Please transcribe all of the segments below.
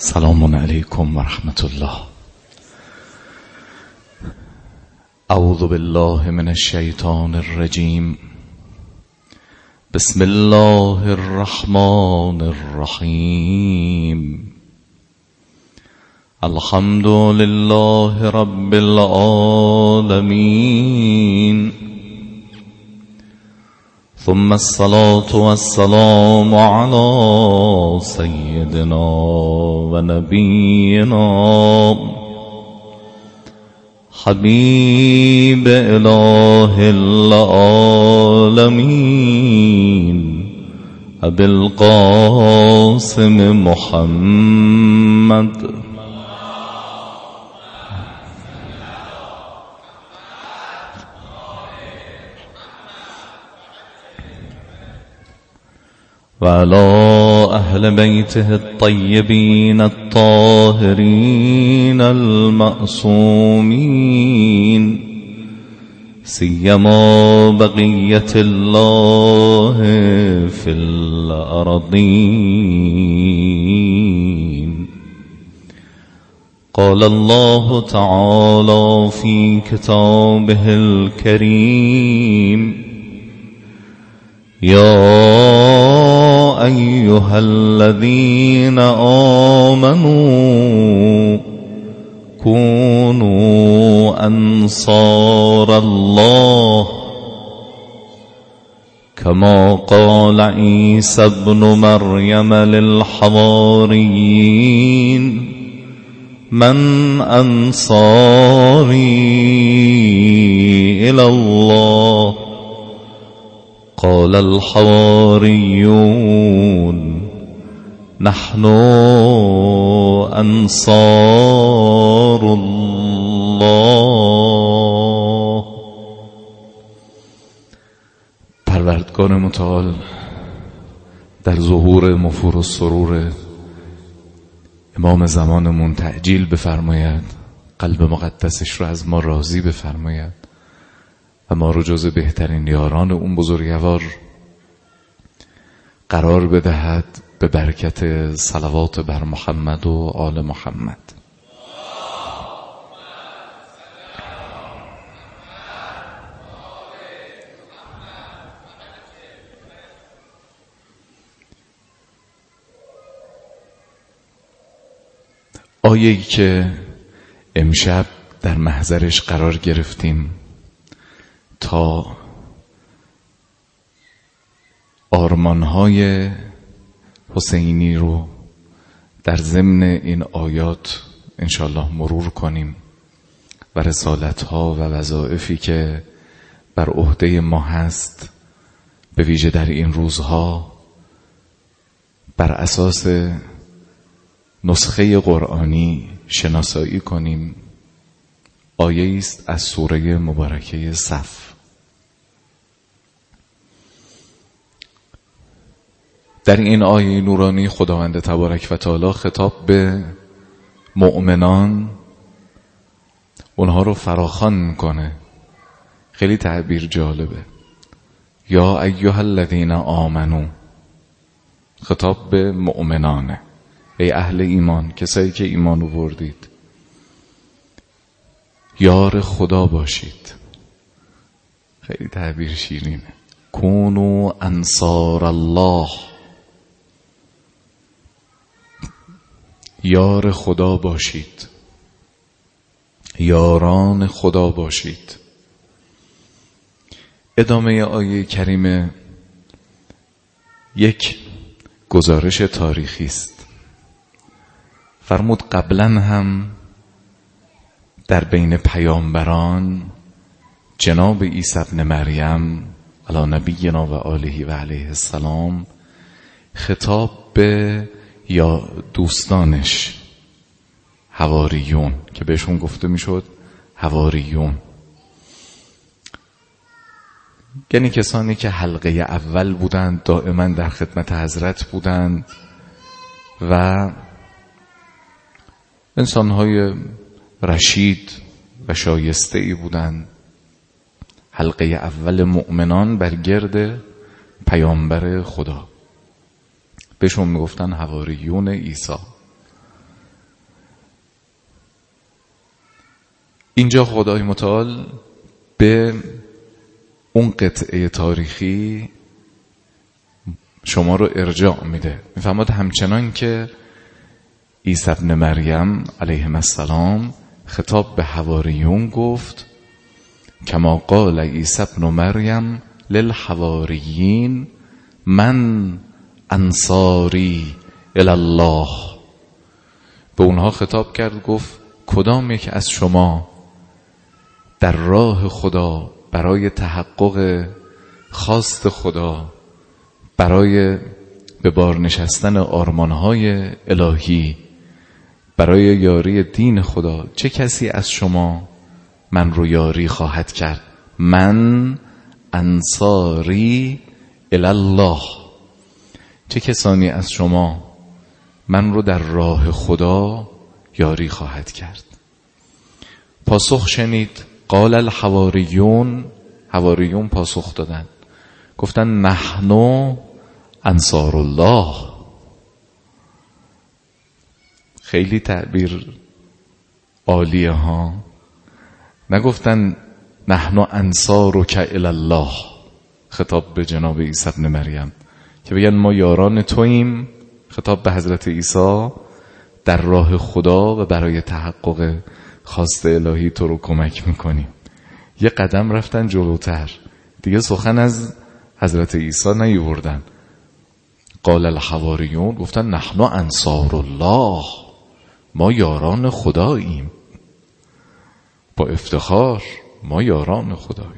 سلام علیکم و رحمت الله. اعوذ بالله من الشیطان الرجیم. بسم الله الرحمن الرحیم. الحمد لله رب العالمین، ثم الصلاة والسلام على سيدنا ونبينا حبيب إله العالمين أبي القاسم محمد وعلى أهل بيته الطيبين الطاهرين المعصومين، سيما بقية الله في الأرضين. قال الله تعالى في كتابه الكريم: يا أيها الذين آمنوا كونوا أنصار الله كما قال عيسى ابن مريم للحواريين: من أنصاري إلى الله؟ قال الحواريون: نحن أنصار الله. پروردگار متعال در ظهور مفور السرور امام زمانمون تعجیل بفرماید، قلب مقدسش رو از ما راضی بفرماید و ما رو جز بهترین یاران اون بزرگوار قرار بدهد به برکت صلوات بر محمد و آل محمد. آیه‌ای که امشب در محضرش قرار گرفتیم تا آرمانهای حسینی رو در ضمن این آیات انشالله مرور کنیم و رسالتها و وظایفی که بر عهده ما هست به ویژه در این روزها بر اساس نسخه قرآنی شناسایی کنیم. آیه است از سوره مبارکه صف. در این آیه نورانی خداوند تبارک و تعالی خطاب به مؤمنان اونها رو فراخوان میکنه. خیلی تعبیر جالبه. یا ایها الذین آمنو، خطاب به مؤمنانه، ای اهل ایمان، کسایی که ایمان آوردید، یار خدا باشید. خیلی تعبیر شیرینه. کونوا انصار الله، یار خدا باشید، یاران خدا باشید. ادامه آیه کریمه یک گزارش تاریخی است. فرمود قبلا هم در بین پیامبران جناب عیسی ابن مریم علی نبینا و آله و علیه السلام خطاب به یا دوستانش حواریون که بهشون گفته میشد حواریون، یعنی کسانی که حلقه اول بودند، دائما در خدمت حضرت بودند و انسانهای رشید و شایسته ای بودند. حلقه اول مؤمنان بر گرد پیامبر خدا، بهشون میگفتن حواریون عیسی. اینجا خدای متعال به اون قطعه تاریخی شما رو ارجاع میده. میفهمد همچنان که عیسی ابن مریم علیه السلام خطاب به حواریون گفت کما قال عیسی ابن مریم للحواریین من انصاری الی الله. به اونها خطاب کرد، گفت کدام یک از شما در راه خدا برای تحقق خواست خدا، برای به بار نشستن آرمانهای الهی، برای یاری دین خدا، چه کسی از شما من رو یاری خواهد کرد؟ من انصاری الی الله. چه کسانی از شما من رو در راه خدا یاری خواهد کرد؟ پاسخ شنید قال الحواریون، حواریون پاسخ دادن گفتن نحن انصار الله. خیلی تعبیر عالیه ها. نگفتن نحن انصارک الی الله، خطاب به جناب عیسی ابن مریم که بگن ما یاران توییم، خطاب به حضرت عیسی در راه خدا و برای تحقق خواست الهی تو رو کمک میکنیم. یه قدم رفتن جلوتر، دیگه سخن از حضرت عیسی نیاوردن. قال الحواریون، گفتن نحن انصار الله، ما یاران خداییم، با افتخار ما یاران خداییم.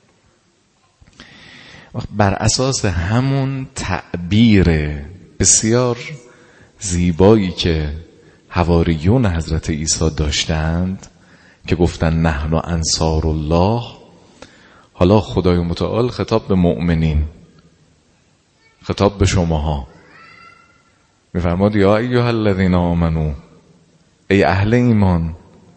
بر اساس همون تعبیر بسیار زیبایی که حواریون حضرت عیسی داشتند که گفتن نحن انصار الله، حالا خدای متعال خطاب به مؤمنین، خطاب به شماها میفرماد یا ایها الذین آمنو، ای اهل ایمان،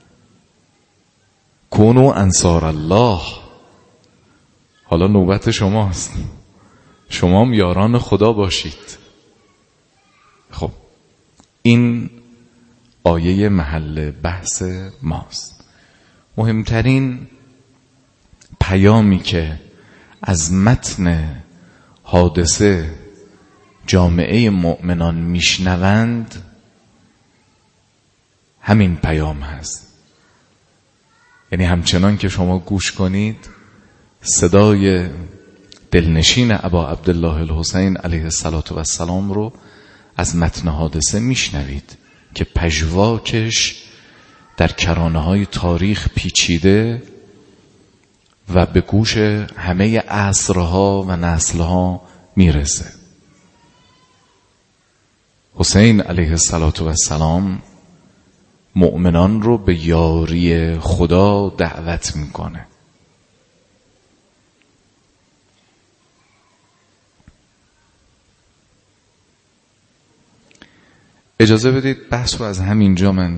کونو انصار الله. حالا نوبت شماست، شما هم یاران خدا باشید. خب این آیه محل بحث ماست. مهمترین پیامی که از متن حادثه جامعه مؤمنان میشنوند همین پیام هست. یعنی همچنان که شما گوش کنید صدای دلنشین ابا عبدالله الحسین علیه السلام رو از متن حادثه میشنوید که پژواکش در کرانه‌های تاریخ پیچیده و به گوش همه عصرها و نسلها میرسه. حسین علیه السلام مؤمنان رو به یاری خدا دعوت میکنه. اجازه بدید بحث رو از همینجا من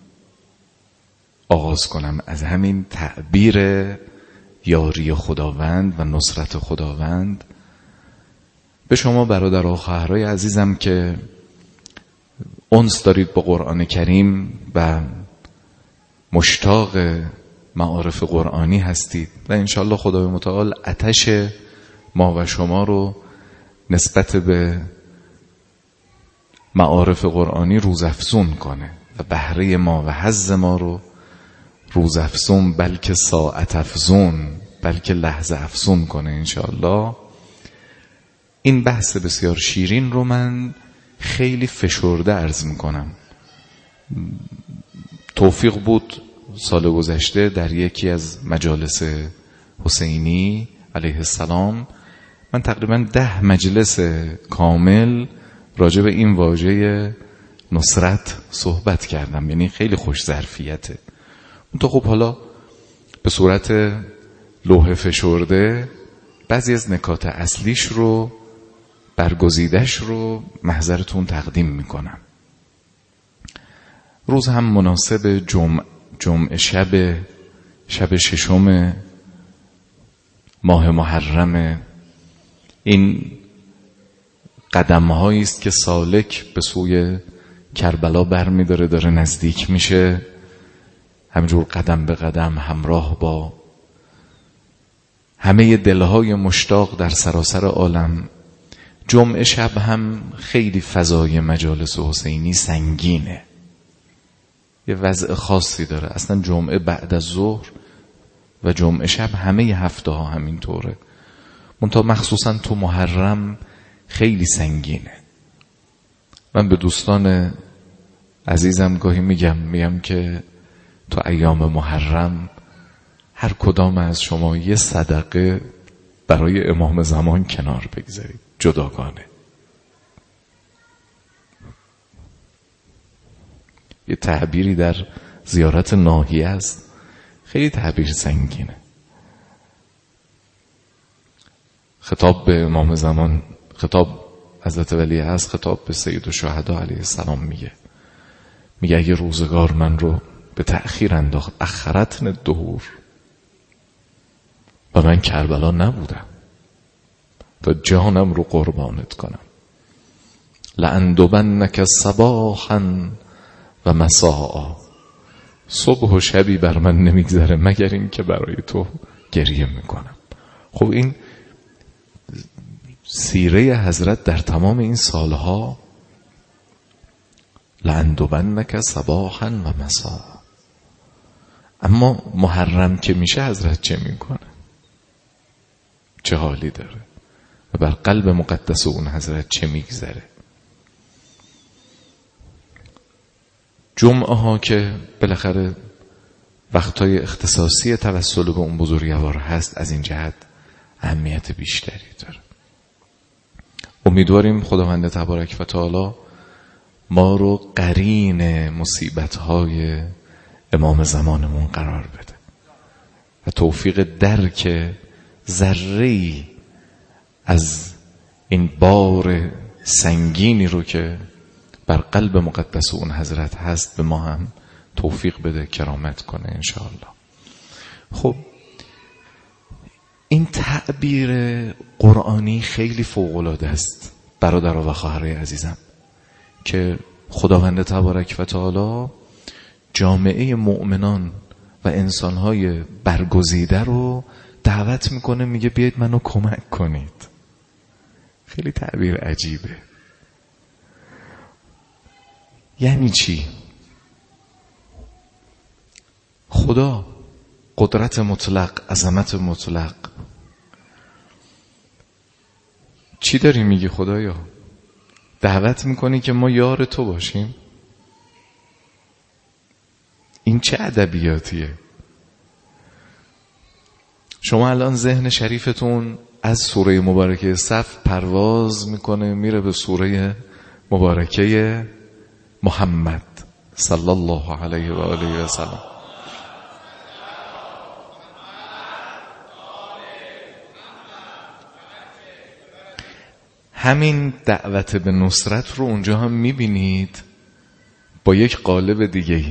آغاز کنم، از همین تعبیر یاری خداوند و نصرت خداوند. به شما برادرها و خواهرای عزیزم که انس دارید با قرآن کریم و مشتاق معارف قرآنی هستید و انشالله خدای متعال آتش ما و شما رو نسبت به معارف قرآنی روزافزون کنه و بهره ما و حظ ما رو روزافزون بلکه ساعت افزون بلکه لحظه افزون کنه انشالله. این بحث بسیار شیرین رو من خیلی فشرده عرض میکنم. توفیق بود سال گذشته در یکی از مجالس حسینی علیه السلام من تقریبا 10 مجلس کامل راجع به این واژه نصرت صحبت کردم. یعنی خیلی خوش ظرفیته. تو خب حالا به صورت لوح فشرده بعضی از نکات اصلیش رو برگزیدش رو محضرتون تقدیم میکنم. روز هم مناسب جمعه شب 6 ماه محرم، این قدم هایی است که سالک به سوی کربلا برمی‌داره، داره نزدیک میشه. همینجور قدم به قدم همراه با همه دلهای مشتاق در سراسر عالم. جمعه شب هم خیلی فضای مجالس حسینی سنگینه، یه وضع خاصی داره. اصلا جمعه بعد از ظهر و جمعه شب همه هفته ها همین طوره، منتها مخصوصا تو محرم خیلی سنگینه. من به دوستان عزیزم گاهی میگم که تو ایام محرم هر کدام از شما یه صدقه برای امام زمان کنار بگذارید جداگانه. یه تعبیری در زیارت ناحیه است، خیلی تعبیر سنگینه. خطاب به امام زمان، خطاب حضرت ولی هست، خطاب به سید الشهدا علیه السلام میگه اگه روزگار من رو به تأخیر انداخت، اخرتن الدهور، و من کربلا نبودم تا جانم رو قربانت کنم، لأندبنک صباحا و مساء، صبح و شبی بر من نمیگذره مگر این که برای تو گریه میکنم. خب این سیره حضرت در تمام این سالها، لأندبنک صباحا و مساء. اما محرم که میشه حضرت چه میکنه؟ چه حالی داره و بر قلب مقدس اون حضرت چه میگذره؟ جمعه ها که بالاخره وقتای اختصاصی توسل به اون بزرگوار هست، از این جهت اهمیت بیشتری داره. امیدواریم خداوند تبارک و تعالی ما رو قرین مصیبت‌های امام زمانمون قرار بده و توفیق درک ذره‌ای از این بار سنگینی رو که بر قلب مقدس اون حضرت هست به ما هم توفیق بده، کرامت کنه انشاءالله. خب این تعبیر قرآنی خیلی فوق‌العاده است برادرها و خواهرای عزیزم، که خداوند تبارک و تعالی جامعه مؤمنان و انسانهای برگزیده رو دعوت میکنه، میگه بیاید منو کمک کنید. خیلی تعبیر عجیبه. یعنی چی؟ خدا قدرت مطلق، عظمت مطلق. چی داری میگی خدایا؟ دعوت میکنی که ما یار تو باشیم؟ این چه ادبیاتیه؟ شما الان ذهن شریفتون از سوره مبارکه صف پرواز میکنه میره به سوره مبارکه محمد صلی الله علیه و آله و سلم. همین دعوت به نصرت رو اونجا هم میبینید با یک قالب دیگه‌ای.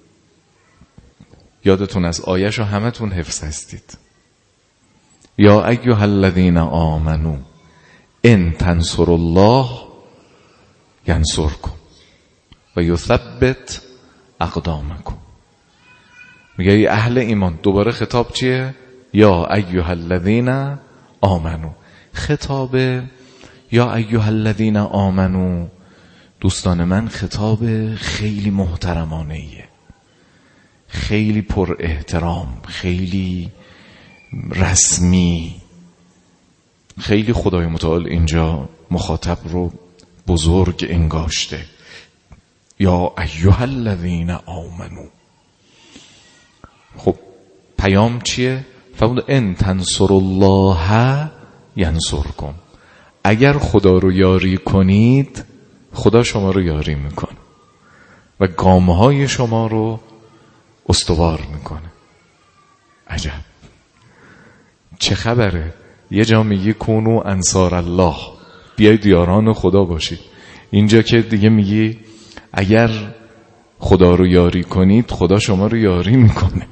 یادتون از آیه‌شو همتون حفظ هستید. یا ایها الذین آمنو ان تنصروا الله ینصرکم و یثبت اقدامکم. میگه ای اهل ایمان. دوباره خطاب چیه؟ یا ایها الذین آمنو. خطاب یا ایها الذین آمنو دوستان من خطاب خیلی محترمانه‌ایه، خیلی پر احترام، خیلی رسمی، خیلی خدای متعال اینجا مخاطب رو بزرگ انگاشته. یا ایها الذین آمنو. خب پیام چیه؟ فرمود ان تنصروا الله ینصرکم. اگر خدا رو یاری کنید خدا شما رو یاری میکنه و گامهای شما رو استوار میکنه. عجب، چه خبره؟ یه جا میگی کونو انصار الله، بیایید یاران خدا باشید. اینجا که دیگه میگی اگر خدا رو یاری کنید خدا شما رو یاری میکنه.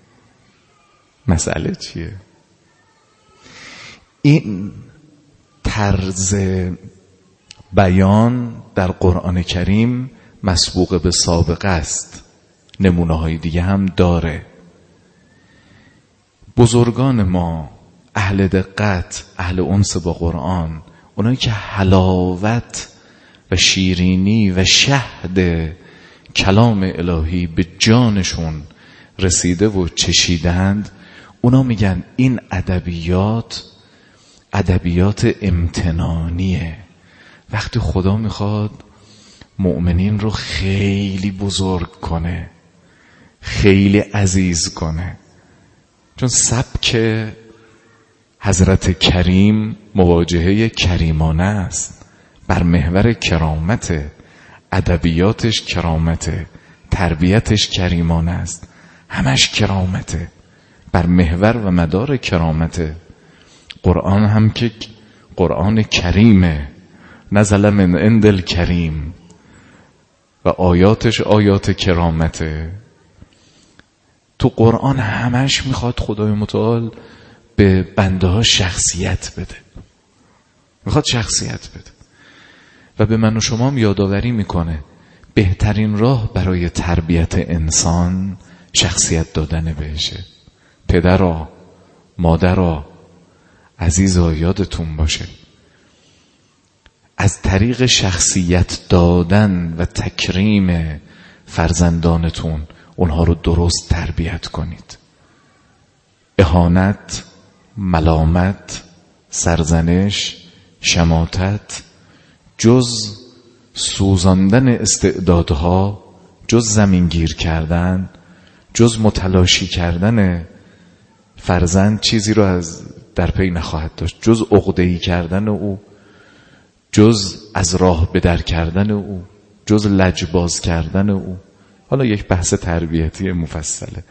مسئله چیه؟ این طرز بیان در قرآن کریم مسبوق به سابقه است، نمونه های دیگه هم داره. بزرگان ما، اهل دقت، اهل انس با قرآن، اونایی که حلاوت و شیرینی و شهد کلام الهی به جانشون رسیده و چشیدند، اونا میگن این ادبیات امتنانیه. وقتی خدا میخواد مؤمنین رو خیلی بزرگ کنه، خیلی عزیز کنه، چون سبک حضرت کریم مواجهه کریمانه است، بر محور کرامت، ادبیاتش کرامته، تربیتش کریمانه است، همش کرامته، بر محور و مدار کرامته. قرآن هم که قرآن کریمه، نزل من عند الکریم، و آیاتش آیات کرامته. تو قرآن همش میخواد خدای متعال به بنده ها شخصیت بده، میخواد شخصیت بده و به من و شما هم یادآوری میکنه بهترین راه برای تربیت انسان شخصیت دادن بهشه. پدرها، مادرها، عزیزا یادتون باشه از طریق شخصیت دادن و تکریم فرزندانتون اونها رو درست تربیت کنید. اهانت، ملامت، سرزنش، شماتت، جز سوزاندن استعدادها، جز زمینگیر کردن، جز متلاشی کردن فرزند چیزی رو از در پی نخواهد داشت، جز عقده‌ای کردن او، جز از راه به در کردن او، جز لجباز کردن او. حالا یک بحث تربیتی مفصله.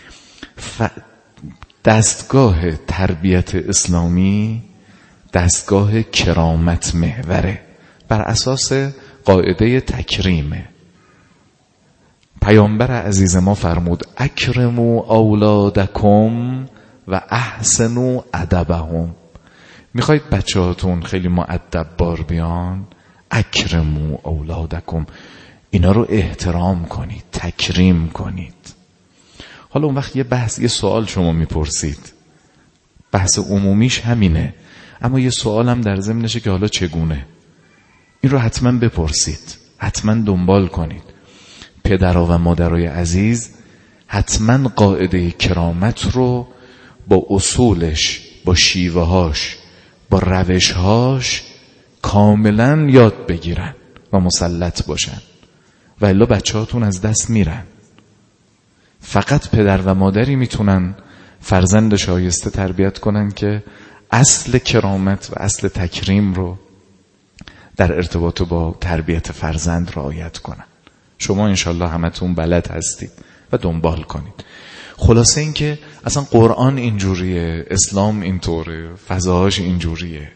دستگاه تربیت اسلامی دستگاه کرامت محوره، بر اساس قاعده تکریمه. پیامبر عزیز ما فرمود اکرموا اولادکم و احسنوا ادبهم. میخواید بچه‌هاتون خیلی مؤدب بار بیان؟ اکرموا اولادکم، اینا رو احترام کنید، تکریم کنید. حالا اون وقت یه سوال شما میپرسید، بحث عمومیش همینه، اما یه سوال هم در ضمنشه که حالا چگونه؟ این رو حتما بپرسید، حتما دنبال کنید. پدرها و مادرای عزیز حتما قاعده کرامت رو با اصولش، با شیوهاش، با روشهاش کاملا یاد بگیرن و مسلط باشن، و الا بچه‌هاتون از دست میرن. فقط پدر و مادری میتونن فرزند شایسته تربیت کنن که اصل کرامت و اصل تکریم رو در ارتباط با تربیت فرزند رعایت کنن. شما انشالله همتون بلد هستید و دنبال کنید. خلاصه این که اصلا قرآن اینجوریه، اسلام اینطوره، فضاهاش اینجوریه.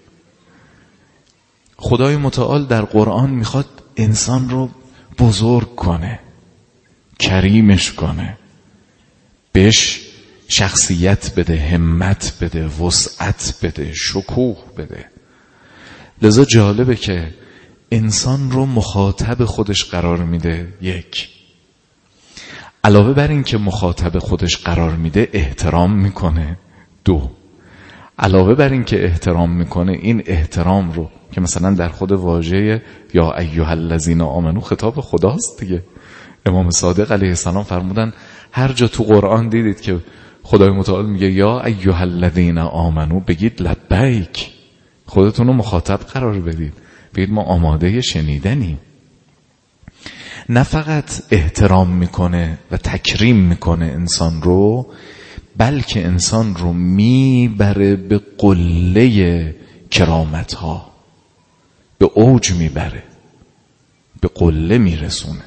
خدای متعال در قرآن میخواد انسان رو بزرگ کنه، کریمش کنه، بهش شخصیت بده، همت بده، وسعت بده، شکوه بده. لذا جالبه که انسان رو مخاطب خودش قرار میده. یک، علاوه بر این که مخاطب خودش قرار میده احترام میکنه. دو، علاوه بر این که احترام میکنه، این احترام رو که مثلا در خود واژه یا ایها الذین آمنو خطاب خداست دیگه. امام صادق علیه السلام فرمودن هر جا تو قرآن دیدید که خدای متعال میگه یا ایها الذین آمنو، بگید لبیک، خودتون رو مخاطب قرار بدید، بگید ما آماده شنیدنیم. نه فقط احترام میکنه و تکریم میکنه انسان رو، بلکه انسان رو میبره به قله کرامت ها، به اوج میبره، به قله میرسونه.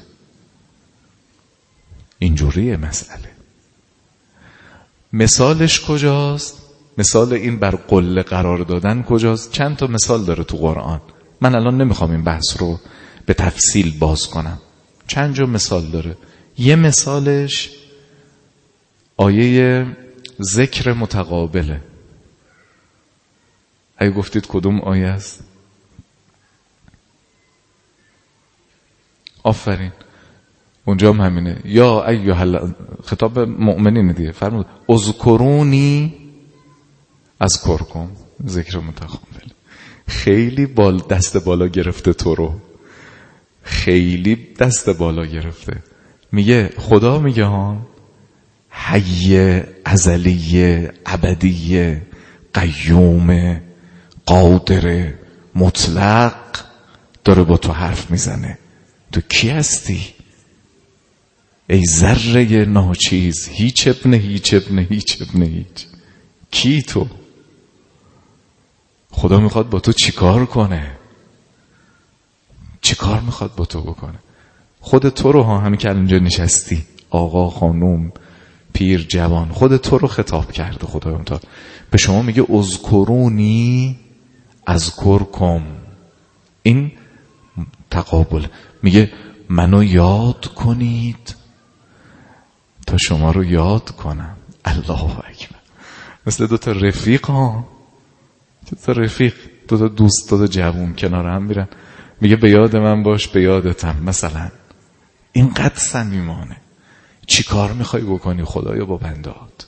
اینجوریه مسئله. مثالش کجاست؟ مثال این بر قله قرار دادن کجاست؟ چند تا مثال داره تو قرآن. من الان نمیخوام این بحث رو به تفصیل باز کنم، چند جا مثال داره. یه مثالش آیه ذکر متقابله. اگه گفتید کدوم آیه است؟ آفرین، اونجا هم همینه. یا ایها، خطاب مؤمنین دیگه، فرمود اذکرونی اذکرکم، ذکر متقابل. خیلی دست بالا گرفته تو رو، خیلی دست بالا گرفته. میگه خدا، میگه ها، حی ازلی ابدی قیوم قادر مطلق داره با تو حرف میزنه. تو کی هستی؟ ای ذره ناچیز، هیچ ابن هیچ ابن هیچ ابن هیچ. کی تو؟ خدا میخواد با تو چیکار کنه؟ چیکار میخواد با تو بکنه؟ خود تو رو، ها، همین که اینجا نشستی، آقا خانوم پیر جوان، خود تو رو خطاب کرده خداوند تعالی. به شما میگه اذکرونی اذکرکم. این تقابل. میگه منو یاد کنید تا شما رو یاد کنم. الله اکبر. مثل دو تا رفیق، ها، دو تا رفیق، دو تا دوست، دو تا جوون کنار هم میرن. میگه به یاد من باش به یادتم. مثلا اینقدر صمیمانه. چی کار میخوای بکنی خدایا با بندات؟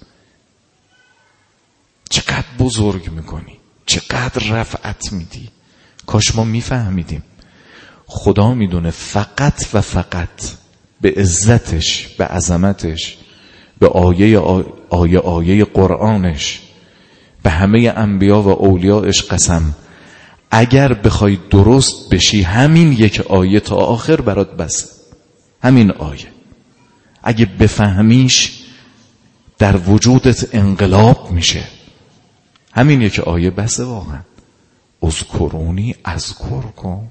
چقدر بزرگ میکنی، چقدر رفعت میدی. کاش ما میفهمیدیم. خدا میدونه فقط و فقط به عزتش، به عظمتش، به آیه قرآنش، به همه انبیا و اولیاءش قسم، اگر بخوای درست بشی همین یک آیه تا آخر برات بسه. همین آیه اگه بفهمیش در وجودت انقلاب میشه. همین یک آیه بسه واقعا. اذکرونی اذکرکم.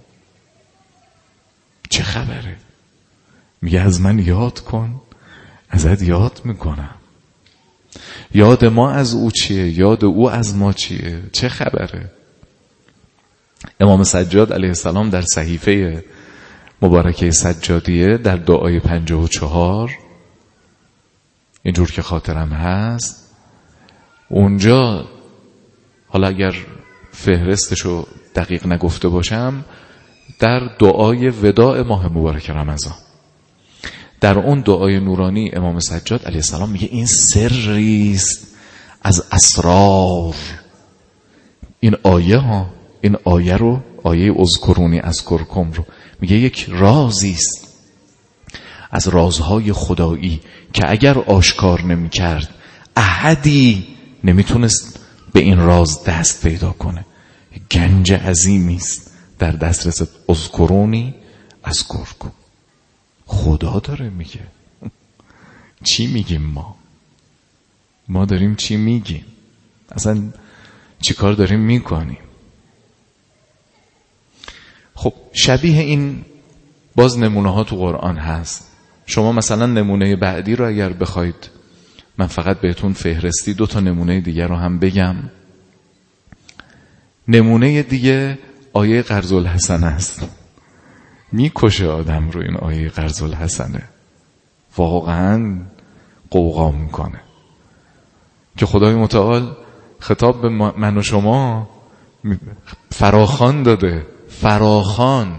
چه خبره؟ میگه از من یاد کن، ازت یاد میکنم. یاد ما از او چیه؟ یاد او از ما چیه؟ چه خبره؟ امام سجاد علیه السلام در صحیفه مبارکه سجادیه در دعای 54 اینجور که خاطرم هست، اونجا، حالا اگر فهرستشو دقیق نگفته باشم، در دعای وداع ماه مبارک رمضان، در اون دعای نورانی امام سجاد علیه السلام میگه این سریست از اسرار این آیه ها. این آیه رو، آیه اذکرونی اذکرکم رو، میگه یک رازیست از رازهای خدایی که اگر آشکار نمی کرد احدی نمیتونست به این راز دست پیدا کنه. گنج عظیمیست در دسترس. اذکرونی اذکرکم. خدا داره میگه. چی میگیم ما داریم چی میگیم؟ اصلا چی کار داریم میکنیم؟ خب شبیه این باز نمونه ها تو قرآن هست. شما مثلا نمونه بعدی رو اگر بخواید، من فقط بهتون فهرستی 2 تا نمونه دیگه رو هم بگم. نمونه دیگه آیه قرض الحسنه است. میکشه آدم رو این آیه قرض الحسنه، واقعا قوقا میکنه که خدای متعال خطاب به من و شما فراخوان داده، فراخوان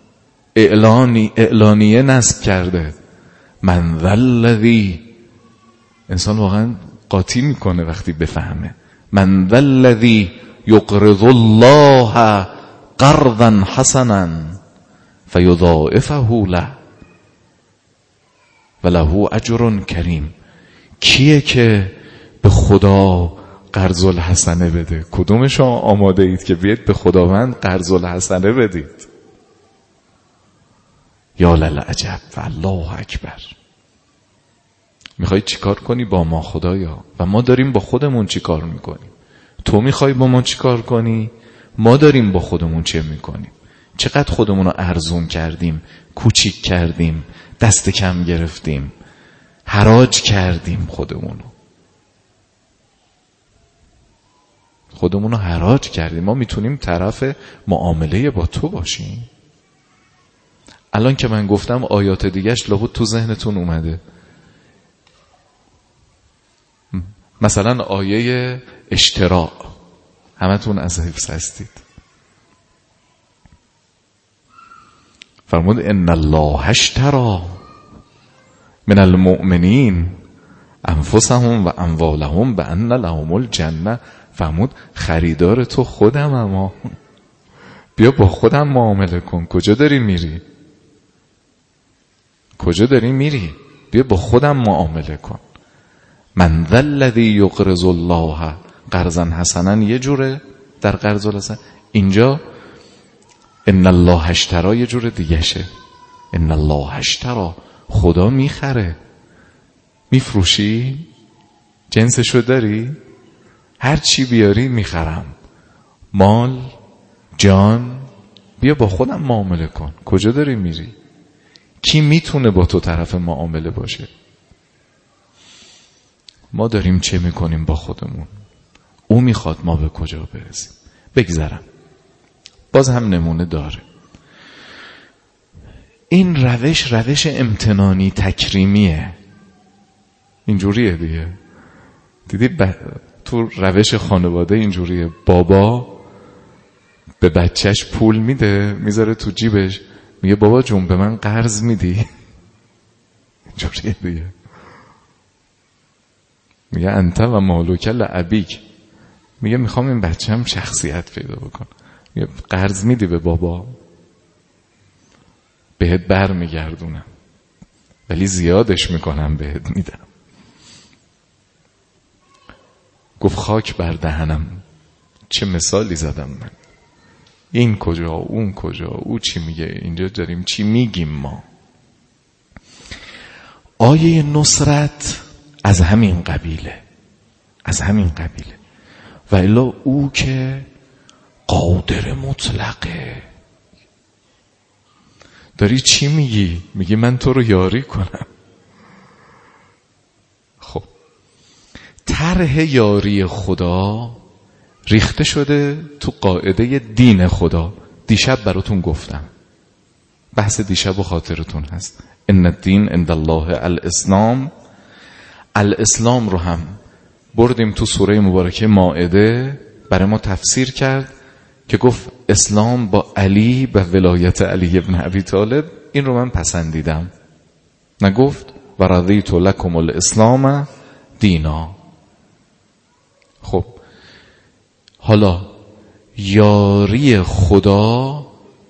اعلانیه نصب کرده. من ذا الذی، انسان واقعا قاطی میکنه وقتی بفهمه. من ذا الذی یقرض الله قرضا حسنا فیضاعفه له وله اجر کریم. کیه که به خدا قرض الحسنه بده؟ کدوم شما آماده اید که بیاید به خداوند قرض الحسنه بدید؟ یا للعجب و الله اکبر. میخوای چیکار کنی با ما خدایا؟ و ما داریم با خودمون چیکار میکنیم؟ تو میخوای با ما چیکار کنی؟ ما داریم با خودمون چه میکنیم؟ چقدر خودمون رو ارزون کردیم، کوچیک کردیم، دست کم گرفتیم، حراج کردیم خودمون رو حراج کردیم. ما میتونیم طرف معامله با تو باشیم؟ الان که من گفتم آیات دیگهش لابد تو ذهنتون اومده. مثلا آیه اشتراء، همتون از حفظ هستید. فرمود ان الله اشتری من المؤمنین انفسهم و اموالهم بان لهم الجنه. فرمود خریدار تو خودم، اما بیا با خودم معامله کن. کجا داری میری؟ کجا داری میری؟ بیا با خودم معامله کن. من ذا الذی یقرض الله قرضا حسنا یه جوره در قرض الحسن، اینجا ان الله اشتری یه جوره دیگه شه. ان الله اشتری، خدا میخره. میفروشی؟ جنسشو داری؟ هر چی بیاری میخرم. مال، جان، بیا با خودم معامله کن. کجا داری میری؟ کی میتونه با تو طرف معامله باشه؟ ما داریم چه میکنیم با خودمون؟ او میخواد ما به کجا برسیم؟ بگذرم، باز هم نمونه داره. این روش امتنانی تکریمیه. اینجوریه دیگه. دیدی تو روش خانواده اینجوریه. بابا به بچهش پول میده، میذاره تو جیبش، میگه بابا جون به من قرض میدی؟ اینجوریه دیگه. میگه انت و مالوک لابیک، میگه میخوام این بچه‌م شخصیت پیدا بکنه. میگه قرض میدی به بابا؟ بهت بر میگردونم، ولی زیادش میکنم بهت میدم. گفت خاک بر دهنم، چه مثالی زدم من. این کجا، اون کجا، او چی میگه، اینجا داریم چی میگیم ما. آیه نصرت از همین قبیله، از همین قبیله. و الا او که قادر مطلقه. داری چی میگی؟ میگی من تو رو یاری کنم. خب طرح یاری خدا ریخته شده تو قاعده دین خدا. دیشب براتون گفتم، بحث دیشب و خاطرتون هست. ان الدین عند الله الاسلام. الاسلام رو هم بردیم تو سوره مبارکه مائده، برای ما تفسیر کرد که گفت اسلام با علی به ولایت علی ابن ابی طالب. این رو من پسندیدم. نگفت و رضیت لکم الاسلام دینا. خب حالا یاری خدا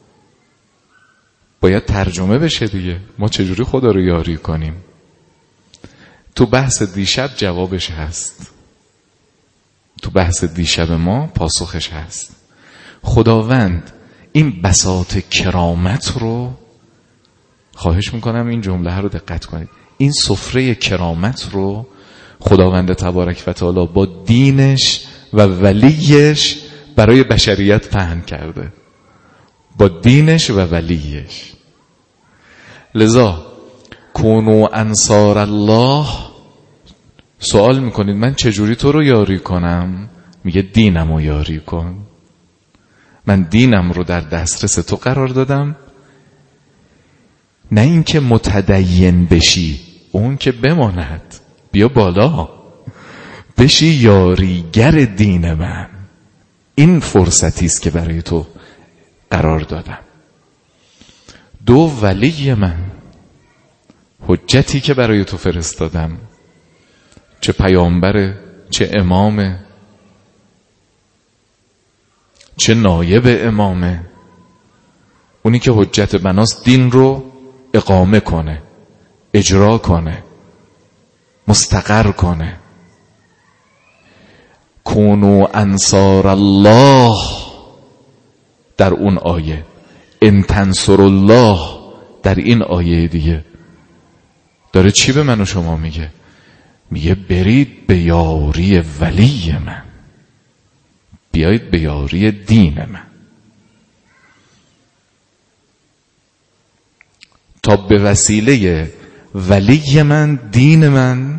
باید ترجمه بشه دیگه. ما چجوری خدا رو یاری کنیم؟ تو بحث دیشب جوابش هست، تو بحث دیشب ما پاسخش هست. خداوند این بساط کرامت رو، خواهش میکنم این جمله رو دقت کنید، این سفره کرامت رو خداوند تبارک و تعالی با دینش و ولیش برای بشریت پهن کرده. با دینش و ولیش. لذا کونوا انصار الله. سوال میکنید من چجوری تو رو یاری کنم؟ میگه دینم رو یاری کن. من دینم رو در دسترس تو قرار دادم، نه اینکه متدین بشی، اون که بماند، بیا بالا بشی یاریگر دین من. این فرصتی است که برای تو قرار دادم. دو، ولی من، حجتی که برای تو فرستادم، چه پیامبره، چه امامه، چه نایب امامه، اونی که حجت بناست دین رو اقامه کنه، اجرا کنه، مستقر کنه. کونوا انصار الله در اون آیه، ان تنصر الله در این آیه دیگه. داره چی به من و شما میگه؟ میگه برید به یاری ولی من، بیایید به یاری دین من، تا به وسیله ولی من دین من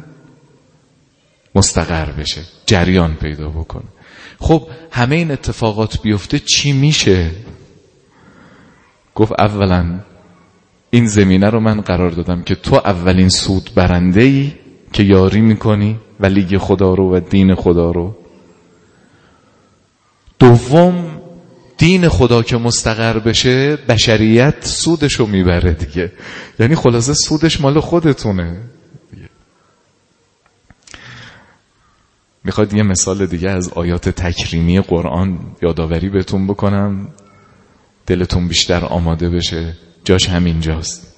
مستقر بشه، جریان پیدا بکنه. خب همه این اتفاقات بیفته چی میشه؟ گفت اولا این زمینه رو من قرار دادم که تو اولین سود برنده‌ای که یاری میکنی ولی خدا رو و دین خدا رو. دوم دین خدا که مستقر بشه بشریت سودشو میبره دیگه. یعنی خلاصه سودش مال خودتونه دیگه. میخواد یه مثال دیگه از آیات تکریمی قرآن یادآوری بهتون بکنم دلتون بیشتر آماده بشه. جاش همینجاست.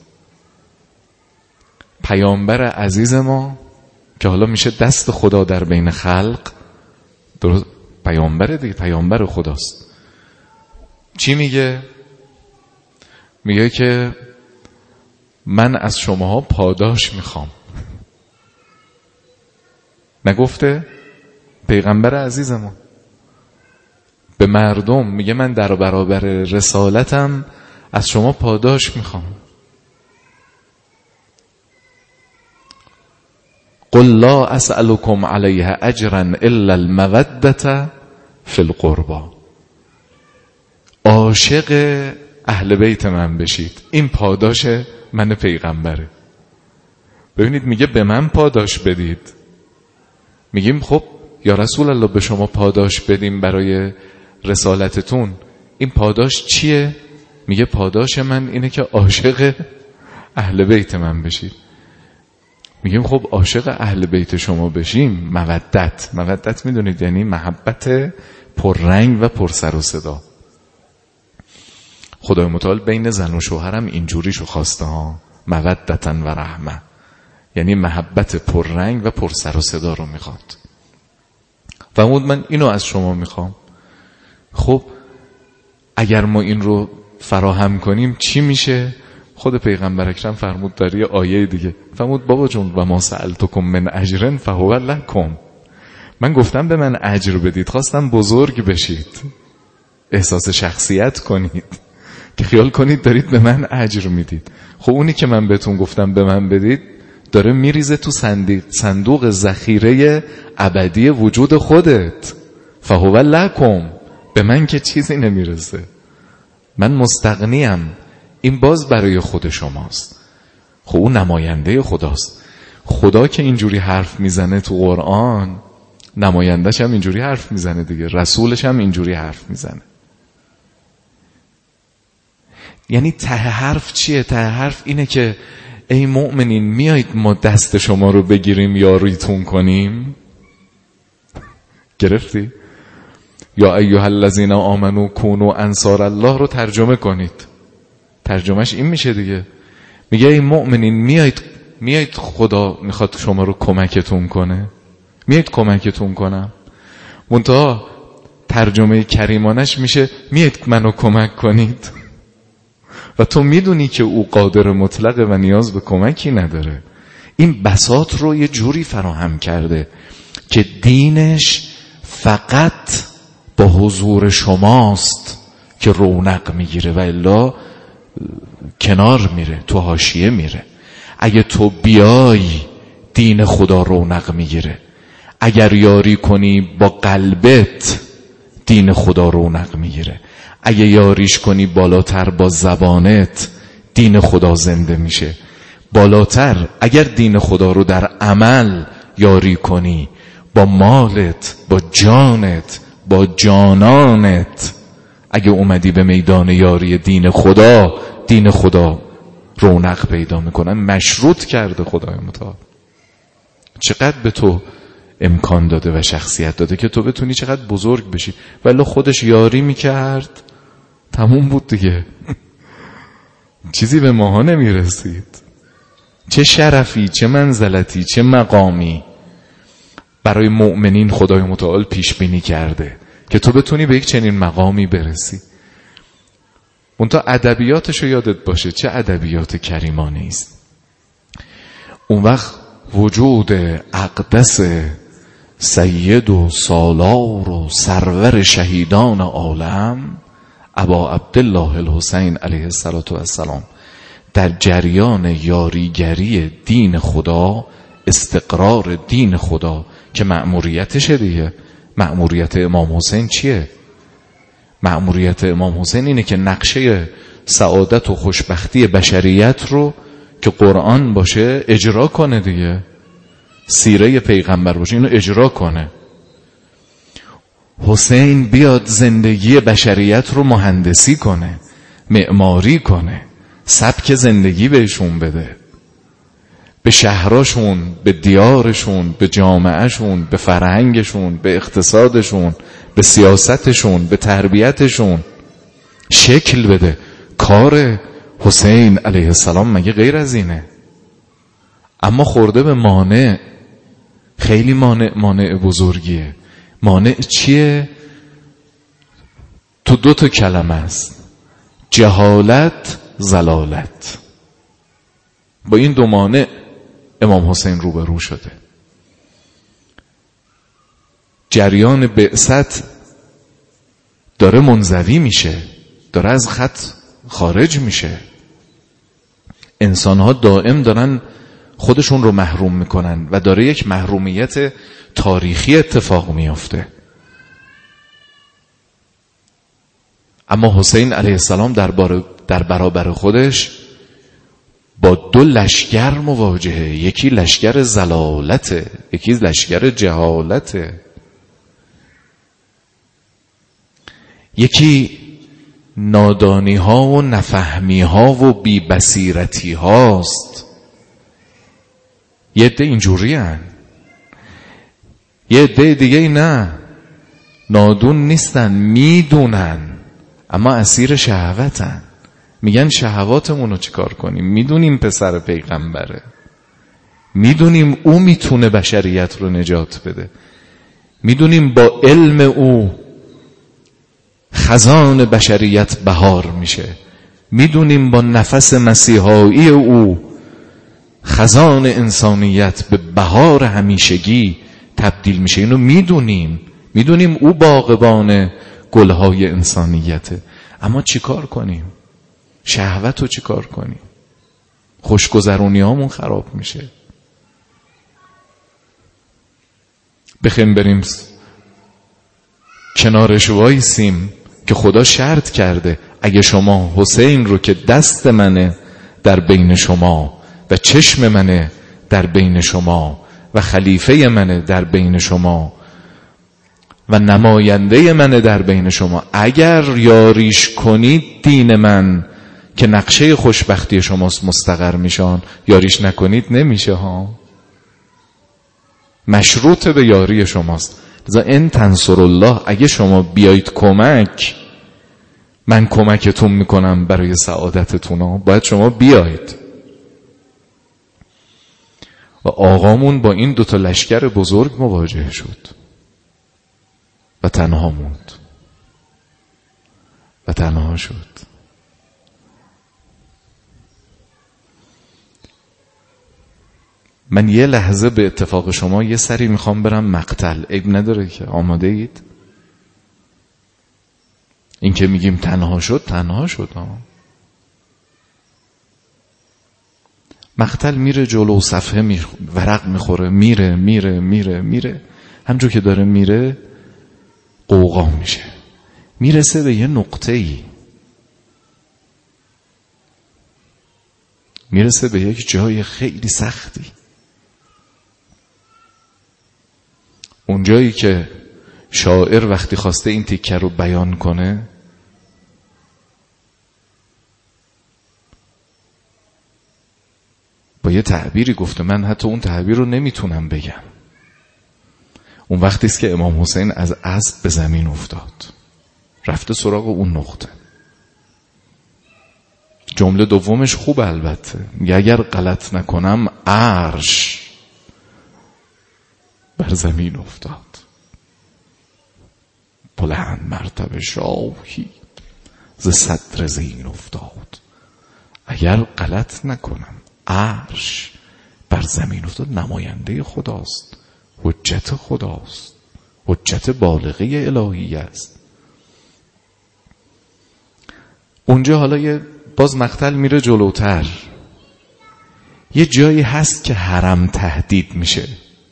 پیامبر عزیز ما که حالا میشه دست خدا در بین خلق، درست پیامبر دیگه، پیامبر خداست. چی میگه؟ میگه که من از شماها پاداش میخوام. نگفته؟ پیغمبر عزیزمون به مردم میگه من در برابر رسالتم از شما پاداش میخوام. قل لا اسألكم علیه اجرا الا المودة فی القربى. عاشق اهل بیت من بشید، این پاداش من پیغمبره. ببینید میگه به من پاداش بدید. میگیم خب یا رسول الله به شما پاداش بدیم برای رسالتتون، این پاداش چیه؟ میگه پاداش من اینه که عاشق اهل بیت من بشید. میگیم خب عاشق اهل بیت شما بشیم، مودت میدونید یعنی محبت پررنگ و پر سر و صدا. خدای متعال بین زن و شوهرم اینجوریشو خواسته ها، مودتن و رحمه، یعنی محبت پررنگ و پر سر و صدا رو میخواد. فرمود من اینو از شما میخوام. خب اگر ما این رو فراهم کنیم چی میشه؟ خود پیغمبر اکرم فرمود در یه آیه دیگه، فرمود بابا جون و ما سألتکم من اجر فهو لکم. من گفتم به من اجر بدید، خواستم بزرگ بشید، احساس شخصیت کنید که خیال کنید دارید به من اجر میدید. خب اونی که من بهتون گفتم به من بدید داره میریزه تو صندوق ذخیره ابدی وجود خودت. فهو لکم، به من که چیزی نمیرسه، من مستغنیم، این باز برای خود شماست. خب اون نماینده خداست. خدا که اینجوری حرف میزنه تو قرآن، نمایندش هم اینجوری حرف میزنه دیگه، رسولش هم اینجوری حرف میزنه. یعنی ته حرف چیه؟ ته حرف اینه که ای مؤمنین میایید ما دست شما رو بگیریم یاریتون کنیم. گرفتی؟ یا ایها الذین آمنوا کونوا انصار الله رو ترجمه کنید، ترجمهش این میشه دیگه. میگه ای مؤمنین میایید خدا میخواد شما رو کمکتون کنه، میایید کمکتون کنم. منتها ترجمه کریمانش میشه میایید منو کمک کنید. و تو میدونی که او قادر مطلقه و نیاز به کمکی نداره. این بساط رو یه جوری فراهم کرده که دینش فقط با حضور شماست که رونق میگیره و الا کنار میره، تو حاشیه میره. اگه تو بیای دین خدا رونق میگیره. اگر یاری کنی با قلبت دین خدا رونق میگیره. اگه یاریش کنی بالاتر با زبانت دین خدا زنده میشه. بالاتر اگر دین خدا رو در عمل یاری کنی، با مالت، با جانت، با جانانت، اگه اومدی به میدان یاری دین خدا رونق پیدا میکنن. مشروط کرده خدای متعال. چقدر به تو امکان داده و شخصیت داده که تو بتونی چقدر بزرگ بشی. ولی خودش یاری میکرد تموم بود دیگه. چیزی به ماها نمیرسید. چه شرفی، چه منزلتی، چه مقامی برای مؤمنین خدای متعال پیش بینی کرده که تو بتونی به یک چنین مقامی برسی. منتها ادبیاتشو یادت باشه، چه ادبیات کریمانه است. اون وقت وجود اقدس سید و سالار و سرور شهیدان عالم ابا عبدالله الحسین علیه السلام در جریان یاریگری دین خدا، استقرار دین خدا که مأموریتشه دیگه. مأموریت امام حسین چیه؟ مأموریت امام حسین اینه که نقشه سعادت و خوشبختی بشریت رو که قرآن باشه اجرا کنه دیگه، سیره پیغمبر باشه اینو اجرا کنه. حسین بیاد زندگی بشریت رو مهندسی کنه، معماری کنه، سبک زندگی بهشون بده، به شهراشون، به دیارشون، به جامعهشون، به فرهنگشون، به اقتصادشون، به سیاستشون، به تربیتشون شکل بده. کار حسین علیه السلام مگه غیر از اینه؟ اما خورده به مانع، خیلی مانع بزرگیه. مانع چیه؟ تو 2 کلمه است: جهالت، ضلالت. با این 2 مانع امام حسین روبرو شده. جریان بعثت داره منزوی میشه، داره از خط خارج میشه. انسانها دائم دارن خودشون رو محروم میکنن و داره یک محرومیت تاریخی اتفاق میفته. اما حسین علیه السلام در برابر خودش با 2 لشکر مواجهه. یکی لشکر ضلالته، یکی لشکر جهالته. یکی نادانی ها و نفهمی ها و بی بصیرتی هاست. یه عده اینجوری هن، یه عده دیگه نه، نادون نیستن، میدونن اما اسیر شهوتن. میگن شهواتمون رو چیکار کنیم؟ میدونیم پسر پیغمبره، میدونیم او میتونه بشریت رو نجات بده، میدونیم با علم او خزان بشریت بهار میشه، میدونیم با نفس مسیحایی او خزان انسانیت به بهار همیشگی تبدیل میشه. اینو میدونیم او باغبان گلهای انسانیته. اما چیکار کنیم؟ شهوت رو چیکار کنیم؟ خوشگذرونی هامون خراب میشه. بخیم بریم کنارش وایسیم که خدا شرط کرده اگه شما حسین رو که دست منه در بین شما و چشم منه در بین شما و خلیفه منه در بین شما و نماینده منه در بین شما، اگر یاریش کنید دین من که نقشه خوشبختی شماست مستقر میشان، یاریش نکنید نمیشه ها. مشروط به یاری شماست. لذا ان تنصر الله، اگه شما بیایید کمک، من کمکتون میکنم برای سعادتتون ها. باید شما بیایید. و آقامون با این 2 لشکر بزرگ مواجه شد و تنها موند و تنها شد. من یه لحظه به اتفاق شما یه سری میخوام برم مقتل. عیب نداره که آماده اید؟ این که میگیم تنها شد ها. مقتل میره جلو، صفحه ورق میخوره، میره همجور که داره میره قوقا میشه، میرسه به یه نقطه‌ای، میرسه به یک جای خیلی سختی. اون جایی که شاعر وقتی خواسته این تیکه رو بیان کنه با یه تعبیری گفته، من حتی اون تعبیر رو نمیتونم بگم. اون وقتی است که امام حسین از اسب به زمین افتاد، رفته سراغ اون نقطه. جمله دومش خوب البته، میگه اگر غلط نکنم عرش بر زمین افتاد، بلند مرتبه شاهی ز صدر زین افتاد. اگر غلط نکنم عرش بر زمین افتاد. نماینده خداست، حجت خداست، حجت بالغه الهی است. اونجا حالا باز مقتل میره جلوتر، یه جایی هست که حرم تهدید میشه.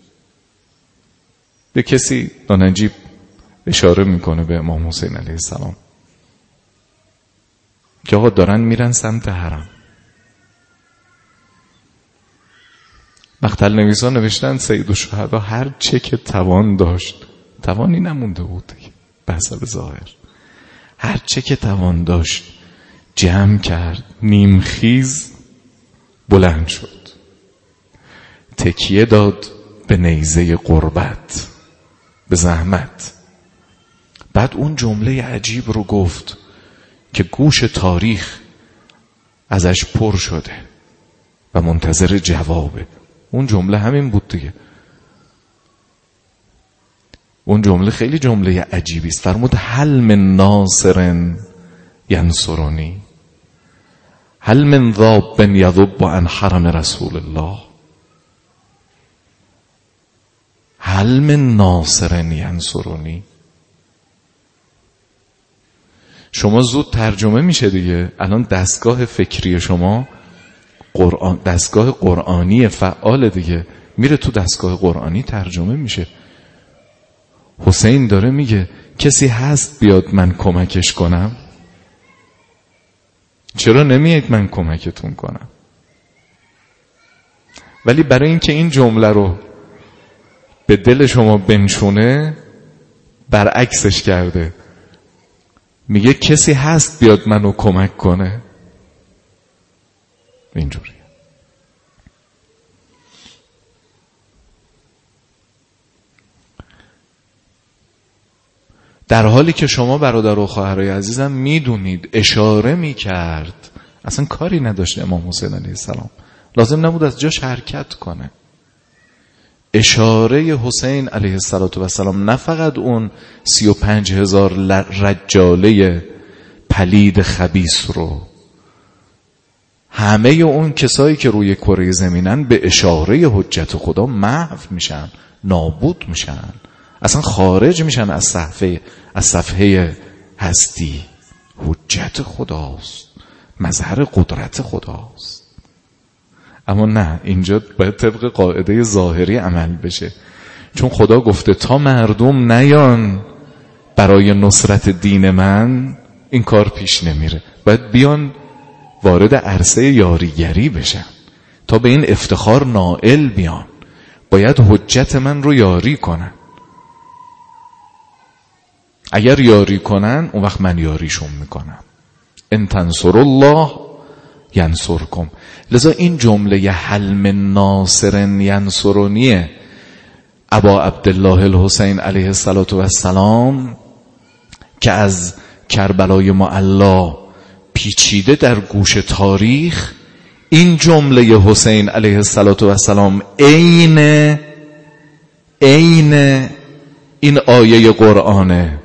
به کسی نجیب اشاره میکنه به امام حسین علیه السلام که آقا دارن میرن سمت حرم. مقتل نویسان نوشتن سید الشهدا هر چه که توان داشت، توانی نمونده بود دیگه، به حسب ظاهر. هر چه که توان داشت جمع کرد، نیمخیز بلند شد، تکیه داد به نیزه قربت، به زحمت. بعد اون جمله عجیب رو گفت که گوش تاریخ ازش پر شده و منتظر جوابه. اون جمله همین بود دیگه. اون جمله خیلی جمله عجیبی است. فرمود هل من ناصر ینصرنی، هل من ذاب یذب عن حرم رسول الله، هل من ناصر ینصرنی. شما زود ترجمه میشه دیگه. الان دستگاه فکری شما قرآن، دستگاه قرآنی فعال دیگه، میره تو دستگاه قرآنی ترجمه میشه. حسین داره میگه کسی هست بیاد من کمکش کنم؟ چرا نمیاد من کمکتون کنم؟ ولی برای اینکه این جمله رو به دل شما بنشونه برعکسش کرده، میگه کسی هست بیاد منو کمک کنه. اینجوری. در حالی که شما برادر و خواهرای عزیزم میدونید اشاره میکرد، اصلا کاری نداشت امام حسین علیه السلام، لازم نبود از جاش حرکت کنه. اشاره حسین علیه السلام نه فقط اون 35,000 رجاله پلید خبیث رو، همه اون کسایی که روی کره زمینن به اشاره حجت خدا محو میشن، نابود میشن، اصلا خارج میشن از صفحه هستی. حجت خداست، مظهر قدرت خداست. اما نه، اینجا باید طبق قاعده ظاهری عمل بشه، چون خدا گفته تا مردم نیان برای نصرت دین من این کار پیش نمیره. باید بیان وارد عرصه یاریگری بشن تا به این افتخار نائل بیان. باید حجت من رو یاری کنن. اگر یاری کنن اون وقت من یاریشون میکنم. ان تنصروا الله ینصرکم. لذا این جمله هل من ناصر ینصرنی ابا عبدالله الحسین علیه السلام که از کربلای معلا پیچیده در گوش تاریخ، این جمله حسین علیه السلام عین این آیه قرآنه،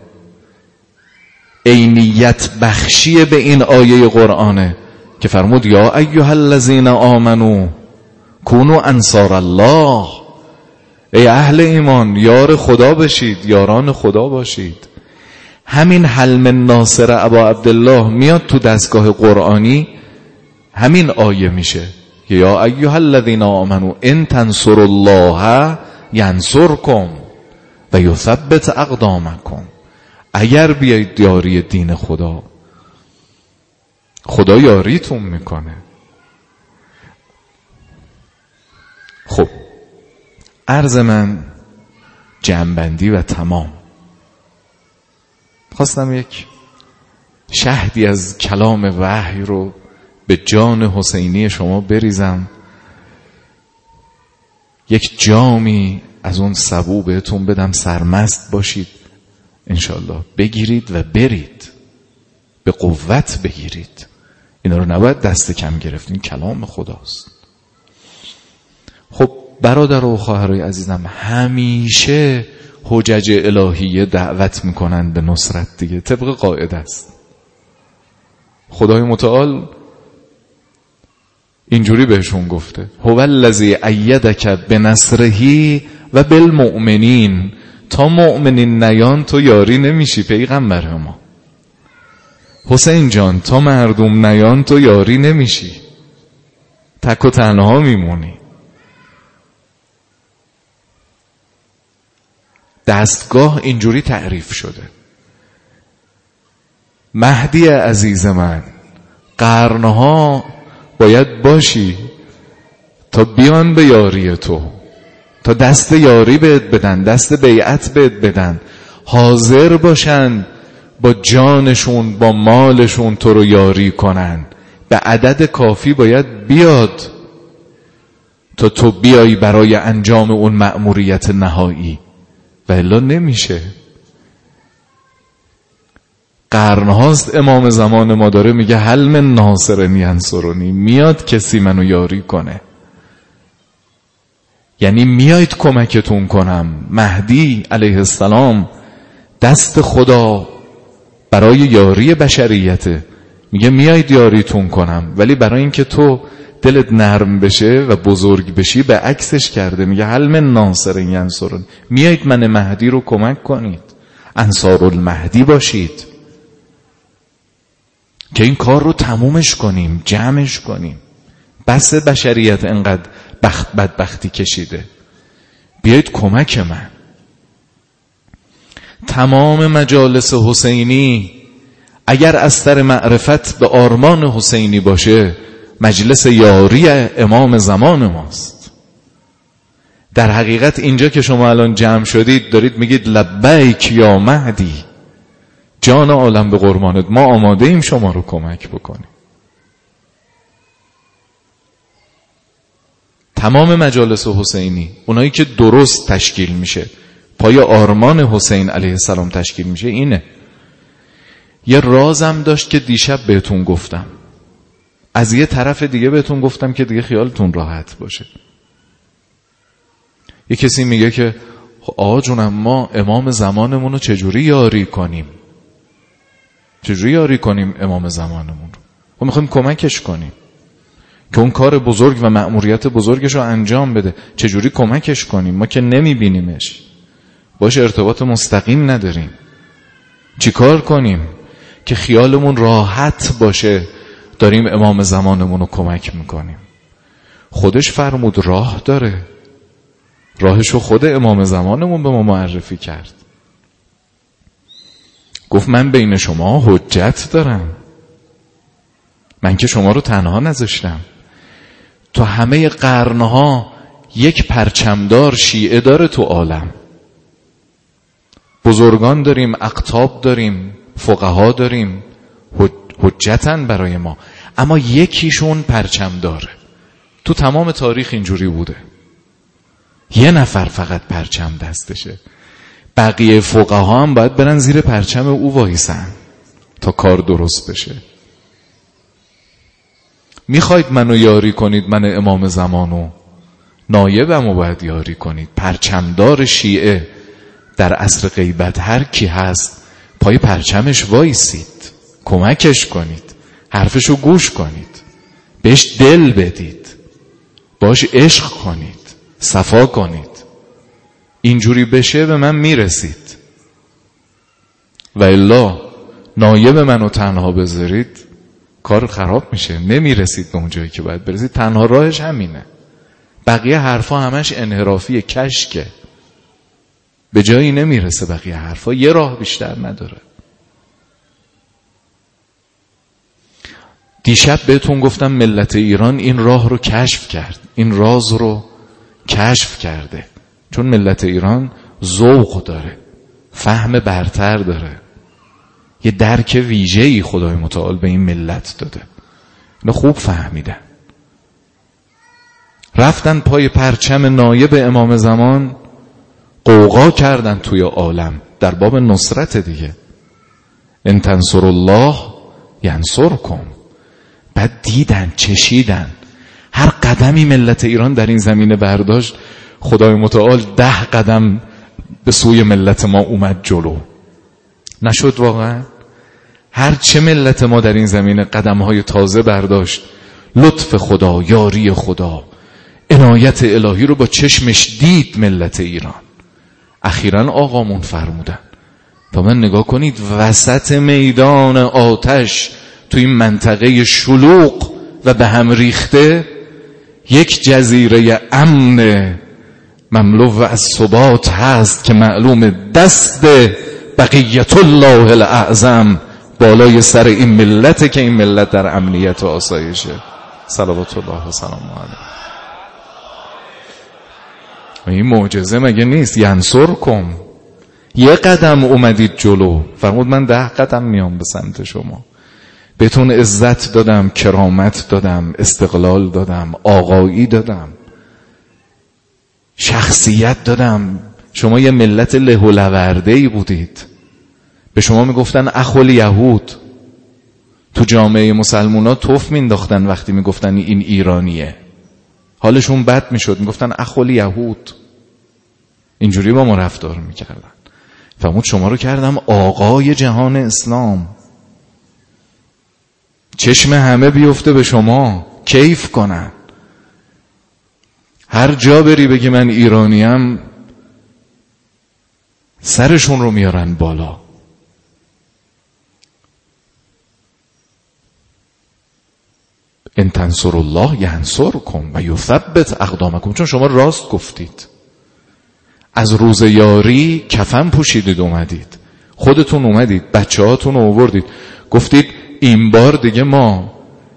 عینیت بخشی به این آیه قرآنه که فرمود یا ایها الذین آمنو کونوا انصار الله. ای اهل ایمان یار خدا بشید، یاران خدا باشید. همین هل من ناصر ابا عبدالله میاد تو دستگاه قرآنی، همین آیه میشه یا ایها الذین آمنو ان تنصروا الله ینصرکم و یثبت اقدامکم. اگر بیایید یاری دین خدا، خدا یاریتون میکنه. خب عرض من جمع‌بندی و تمام. خواستم یک شهدی از کلام وحی رو به جان حسینی شما بریزم، یک جامی از اون سبو بهتون بدم، سرمست باشید انشالله، بگیرید و برید، به قوت بگیرید. اینا رو نباید دست کم گرفت، این کلام خداست. خب برادر و خواهرای عزیزم، همیشه حجج الهیه دعوت میکنن به نصرت دیگه، طبق قاعده است. خدای متعال اینجوری بهشون گفته هو الذی ایدک بنصره و بالمؤمنین. تا مؤمنین نیان تو یاری نمیشی پیغمبر ما. حسین جان تا مردم نیان تو یاری نمیشی، تک و تنها میمونی. دستگاه اینجوری تعریف شده. مهدی عزیز من، قرنها باید باشی تا بیان به یاری تو، تا دست یاری بهت بدن، دست بیعت بهت بدن. حاضر باشن با جانشون با مالشون تو رو یاری کنن. به عدد کافی باید بیاد تا تو بیایی برای انجام اون مأموریت نهایی، و الا نمیشه. قرنهاست امام زمان ما داره میگه هل من ناصر ینصرنی، میاد کسی منو یاری کنه، یعنی میایید کمکتون کنم. مهدی علیه السلام دست خدا برای یاری بشریته، میگه میایید یاریتون کنم، ولی برای اینکه تو دلت نرم بشه و بزرگ بشی به عکسش کرده، میگه هل من ناصر ینصرنی، میایید من مهدی رو کمک کنید، انصار المهدی باشید که این کار رو تمومش کنیم، جمعش کنیم. بس بشریت انقدر بدبختی کشیده، بیایید کمک من. تمام مجالس حسینی اگر از سر معرفت به آرمان حسینی باشه، مجلس یاری امام زمان ماست. در حقیقت اینجا که شما الان جمع شدید دارید میگید لبیک یا مهدی، جان عالم به قربانت، ما آماده ایم شما رو کمک بکنیم. تمام مجالس حسینی، اونایی که درست تشکیل میشه، پای آرمان حسین علیه السلام تشکیل میشه، اینه. یه رازم داشت که دیشب بهتون گفتم، از یه طرف دیگه بهتون گفتم که دیگه خیالتون راحت باشه. یه کسی میگه که آقا جونم ما امام زمانمون رو چجوری یاری کنیم؟ چجوری یاری کنیم امام زمانمون رو؟ ما میخوایم کمکش کنیم که اون کار بزرگ و مأموریت بزرگش رو انجام بده. چجوری کمکش کنیم؟ ما که نمیبینیمش، باش ارتباط مستقیم نداریم. چی کار کنیم که خیالمون راحت باشه داریم امام زمانمون رو کمک میکنیم؟ خودش فرمود راه داره، راهشو خود امام زمانمون به ما معرفی کرد. گفت من بین شما حجت دارم، من که شما رو تنها نذاشتم. تو همه قرنها یک پرچمدار شیعه داره تو عالم، بزرگان داریم، اقطاب داریم، فقها داریم، حجتن برای ما، اما یکیشون پرچم داره. تو تمام تاریخ اینجوری بوده، یه نفر فقط پرچم دستشه، بقیه فقها هم باید برن زیر پرچم او وایسن تا کار درست بشه. میخواید منو یاری کنید، من امام زمانو، نایبمو باید یاری کنید. پرچمدار شیعه در عصر غیبت هر کی هست پای پرچمش وایسید، کمکش کنید، حرفشو گوش کنید، بهش دل بدید، باش عشق کنید، صفا کنید. اینجوری بشه به من میرسید، و الا نایب منو تنها بذارید کار خراب میشه، نمیرسید به اون جایی که باید برسید. تنها راهش همینه، بقیه حرفا همش انحرافیه، کشکه، به جایی نمیرسه. بقیه حرفا یه راه بیشتر نداره. دیشب بهتون گفتم ملت ایران این راه رو کشف کرد، این راز رو کشف کرده، چون ملت ایران ذوق داره، فهم برتر داره، یه درک ویژه‌ای خدای متعال به این ملت داده. اینا خوب فهمیدن، رفتن پای پرچم نایب امام زمان، قوقا کردن توی عالم در باب نصرت دیگه. ان تنصر الله ینصرکم. بعد دیدن، چشیدن، هر قدمی ملت ایران در این زمینه برداشت، خدای متعال 10 قدم به سوی ملت ما اومد جلو. نشد واقعا؟ هر چه ملت ما در این زمینه قدم‌های تازه برداشت، لطف خدا، یاری خدا، عنایت الهی رو با چشمش دید ملت ایران. اخیراً آقامون فرمودن تا من نگاه کنید وسط میدان آتش، تو این منطقه شلوغ و به هم ریخته، یک جزیره امن مملو از ثبات هست که معلوم دست بقیت الله الاعظم بالای سر این ملت که این ملت در امنیت و آسایشه. صلوات الله و سلام علیه. این معجزه مگه نیست؟ ینصرکم، یه قدم اومدید جلو، فرمود من 10 قدم میام به سمت شما. بهتون عزت دادم، کرامت دادم، استقلال دادم، آقایی دادم، شخصیت دادم. شما یه ملت له و لورده‌ای بودید، به شما میگفتن اخول یهود. تو جامعه مسلمونا توف مینداختن وقتی میگفتن این ایرانیه، حالشون بد میشد، میگفتن اخول یهود. اینجوری با ما رفتار میکردن. فرمود شما رو کردم آقای جهان اسلام، چشم همه بیفته به شما، کیف کنن. هر جا بری بگی من ایرانیم، سرشون رو میارن بالا. ان تنصروا الله ینصرکم و یثبت اقدامکم. چون شما راست گفتید، از روز یاری کفن پوشیدید اومدید، خودتون اومدید، بچه هاتون رو آوردید، گفتید این بار دیگه ما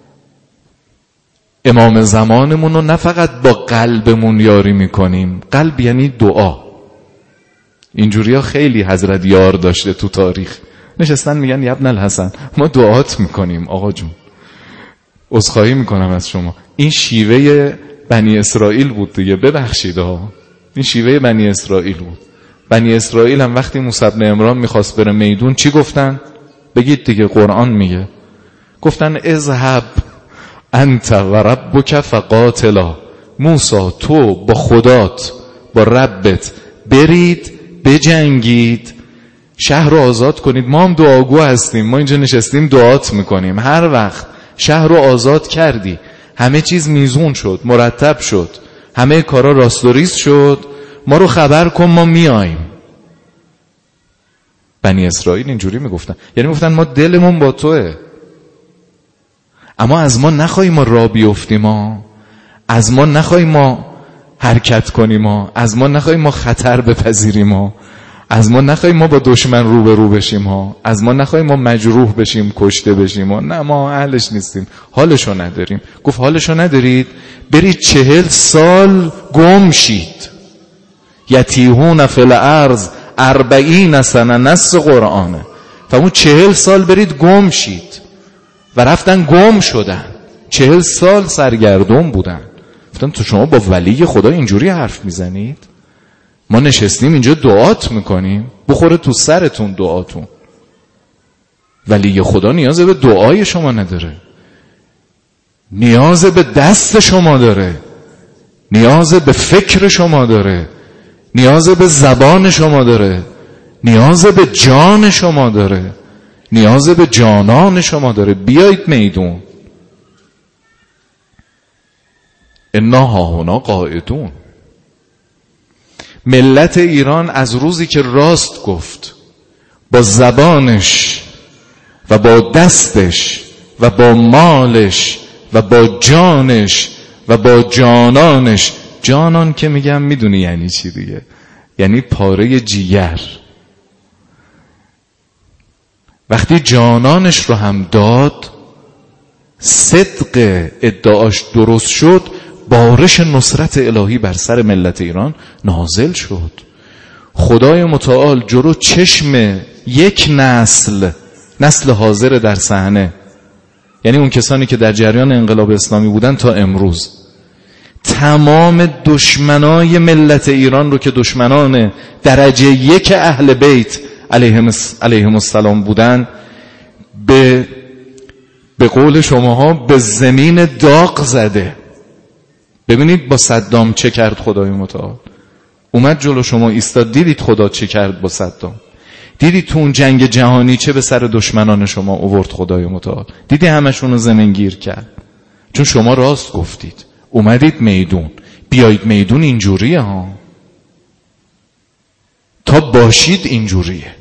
امام زمانمون رو نه فقط با قلبمون یاری میکنیم. قلب یعنی دعا. اینجوری ها خیلی حضرت یار داشته تو تاریخ، نشستن میگن ابن الحسن ما دعات میکنیم. آقا جون عذرخواهی میکنم از شما، این شیوه بنی اسرائیل بود دیگه، ببخشید ها، این شیوه بنی اسرائیل بود. بنی اسرائیل هم وقتی موسی بن عمران میخواست بره میدون چی گفتن؟ بگید دیگه، قرآن میگه، گفتن اذهب انت و ربک فقاتلا. موسی تو با خدات، با ربت برید بجنگید، شهر رو آزاد کنید. ما هم دعاگو هستیم، ما اینجا نشستیم دعات میکنیم. هر وقت شهر رو آزاد کردی، همه چیز میزون شد، مرتب شد، همه کارا راست و ریز شد، ما رو خبر کن ما میایم. بنی اسرائیل اینجوری میگفتن، یعنی میگفتن ما دلمون با توه، اما از ما نخوای ما را بیفتیم، ما از ما نخوای ما حرکت کنیم، ما از ما نخوای ما خطر بپذیریم، ما از ما نخوای ما با دشمن روبرو بشیم، ها از ما نخوای ما مجروح بشیم، کشته بشیم، ها نه ما اهلش نیستیم، حالشو نداریم. گفت حالشو ندارید، برید 40 سال گم شید. یتیهون فی الارض 40 سنه، نص قرآنه. فرمود 40 سال برید گم شید. و رفتن گم شدن، 40 سال سرگردون بودن. گفتن تو شما با ولی خدا اینجوری حرف میزنید؟ ما نشستیم اینجا دعات میکنیم، بخوره تو سرتون دعاتون. ولی خدا نیاز به دعای شما نداره، نیاز به دست شما داره، نیاز به فکر شما داره، نیاز به زبان شما داره، نیاز به جان شما داره، نیاز به جانان شما داره. بیایید میدون. انا هاهنا قاعدون. ملت ایران از روزی که راست گفت، با زبانش و با دستش و با مالش و با جانش و با جانانش، جانان که میگم میدونی یعنی چی دیگه، یعنی پاره جیگر. وقتی جانانش رو هم داد، صدق ادعاش درست شد، بارش نصرت الهی بر سر ملت ایران نازل شد. خدای متعال جلو چشم یک نسل حاضر در صحنه، یعنی اون کسانی که در جریان انقلاب اسلامی بودن تا امروز، تمام دشمنای ملت ایران رو که دشمنان درجه 1 اهل بیت علیهم السلام بودن، به قول شماها به زمین داغ زده. ببینید با صدام چه کرد خدای متعال. اومد جلو شما ایستاد، دیدید خدا چه کرد با صدام، دیدید تو اون جنگ جهانی چه به سر دشمنان شما آورد خدای متعال، دیدی همشون رو زمین گیر کرد. چون شما راست گفتید، اومدید میدون. بیایید میدون اینجوریه ها، تا باشید اینجوریه.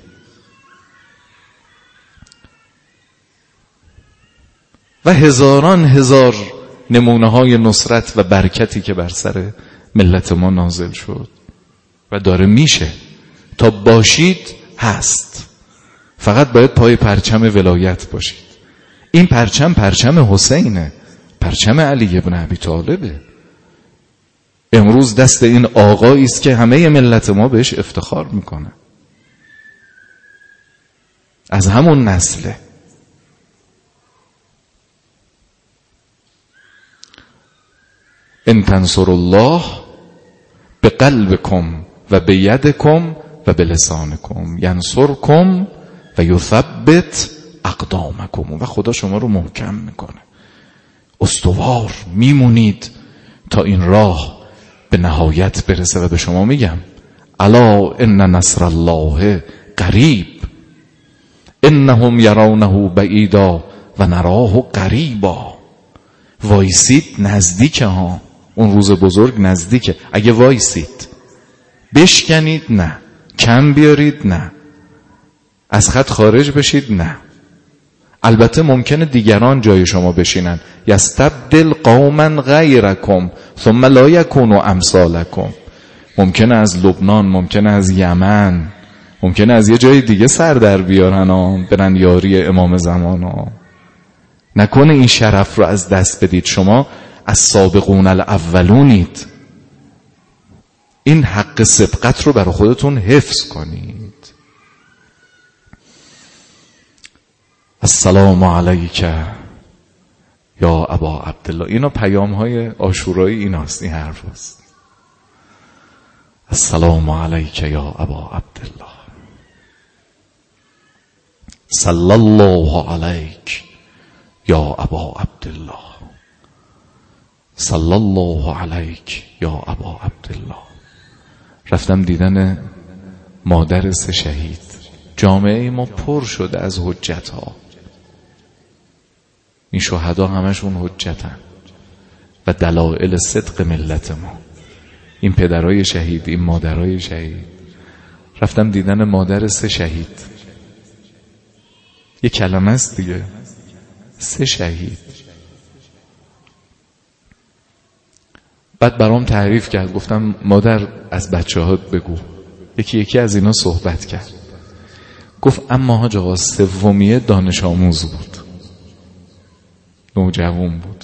و هزاران هزار نمونه های نصرت و برکتی که بر سر ملت ما نازل شد و داره میشه. تا باشید هست، فقط باید پای پرچم ولایت باشید. این پرچم حسینه، پرچم علی ابن ابی طالبه. امروز دست این آقایی است که همه ملت ما بهش افتخار میکنه. از همون نسله. ان تنصروا الله بقلبکم و بیدکم و بلسانکم ینصرکم و یثبت اقدامکم. و خدا شما رو محکم میکنه، استوار میمونید تا این راه به نهایت برسه. و به شما میگم الا ان نصر الله قریب انهم یرونه بعیدا و نراه قریبا. وایسید نزدیکه ها، اون روز بزرگ نزدیکه. اگه وایسید بشکنید نه، کم بیارید نه، از خط خارج بشید نه. البته ممکنه دیگران جای شما بشینن. یستبدل قوما غیرکم ثم لا یکونوا امثالکم. ممکنه از لبنان، ممکنه از یمن، ممکنه از یه جای دیگه سر در بیارن برن یاری امام زمان. نکنه این شرف رو از دست بدید. شما از سابقون الاولونید. این حق سبقت رو برای خودتون حفظ کنید. السلام علیک یا ابا عبدالله. اینا پیام های عاشورایی ایناست، این حرف هست. السلام علیک یا ابا عبدالله صلی الله علیک یا ابا عبدالله صلی الله علیک یا ابا عبدالله. رفتم دیدن مادر 3 شهید. جامعه ما پر شده از حجت ها. این شهدا همشون حجتن و دلایل صدق ملت ما. این پدرای شهید، این مادرای شهید. رفتم دیدن مادر 3 شهید. یه کلمه است دیگه، 3 شهید. بعد برام تعریف کرد. گفتم مادر از بچه‌هات بگو. یکی از اینا صحبت کرد. گفت اما حاج آقا سومیه دانش آموز بود، نوجوان بود.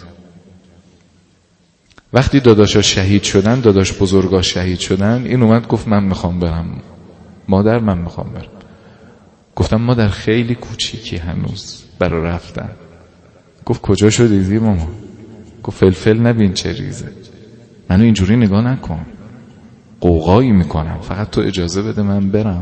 وقتی داداشا شهید شدن، داداش بزرگا شهید شدن، این اومد گفت من میخوام برم مادر، من میخوام برم. گفتم مادر خیلی کوچیکی هنوز برای رفتن. گفت کجا شو دیدی ماما؟ گفت فلفل نبین چه ریزه. منو اینجوری نگاه نکن، قوقایی میکنم، فقط تو اجازه بده من برم.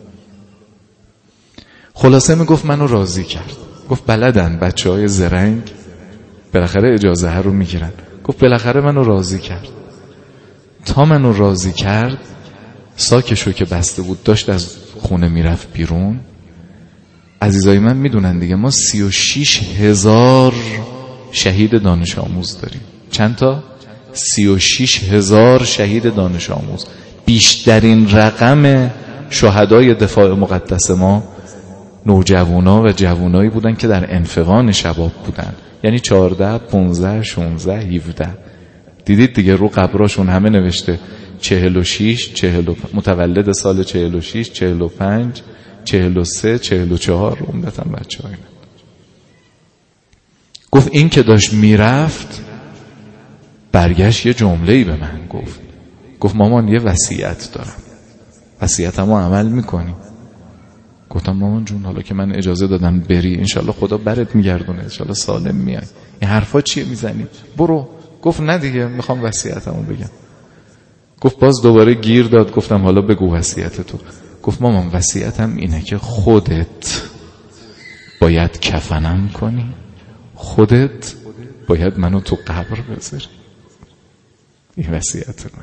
خلاصه میگفت منو راضی کرد. گفت بلدن بچه‌های زرنگ بالاخره اجازه ها رو میگیرن. گفت بالاخره منو راضی کرد. تا منو راضی کرد، ساکشو که بسته بود داشت از خونه میرفت بیرون. عزیزای من میدونن دیگه، ما 36,000 شهید دانش آموز داریم. چند تا؟ 36,000 شهید دانش آموز. بیشترین رقم شهدای دفاع مقدس ما نوجوانا و جوانایی بودن که در انفقان شباب بودن. یعنی 14 15 16 17. دیدید دیگه رو قبراشون همه نوشته 46 40 متولد سال 46 45 43 44. عمدتاً بچه‌ها. گفت این که داشت میرفت برگشت یه جمله‌ای به من گفت مامان یه وصیت دارم، وصیتمو عمل میکنی؟ گفتم مامان جون حالا که من اجازه دادم بری، انشالله خدا برت میگردونه، انشالله سالم میای. این حرفا چیه میزنی؟ برو. گفت نه دیگه میخوام وصیتمو بگم. گفت باز دوباره گیر داد. گفتم حالا بگو وصیت تو. گفت مامان وصیتم اینه که خودت باید کفنم کنی، خودت باید منو تو قبر بذاری. این وصیت من.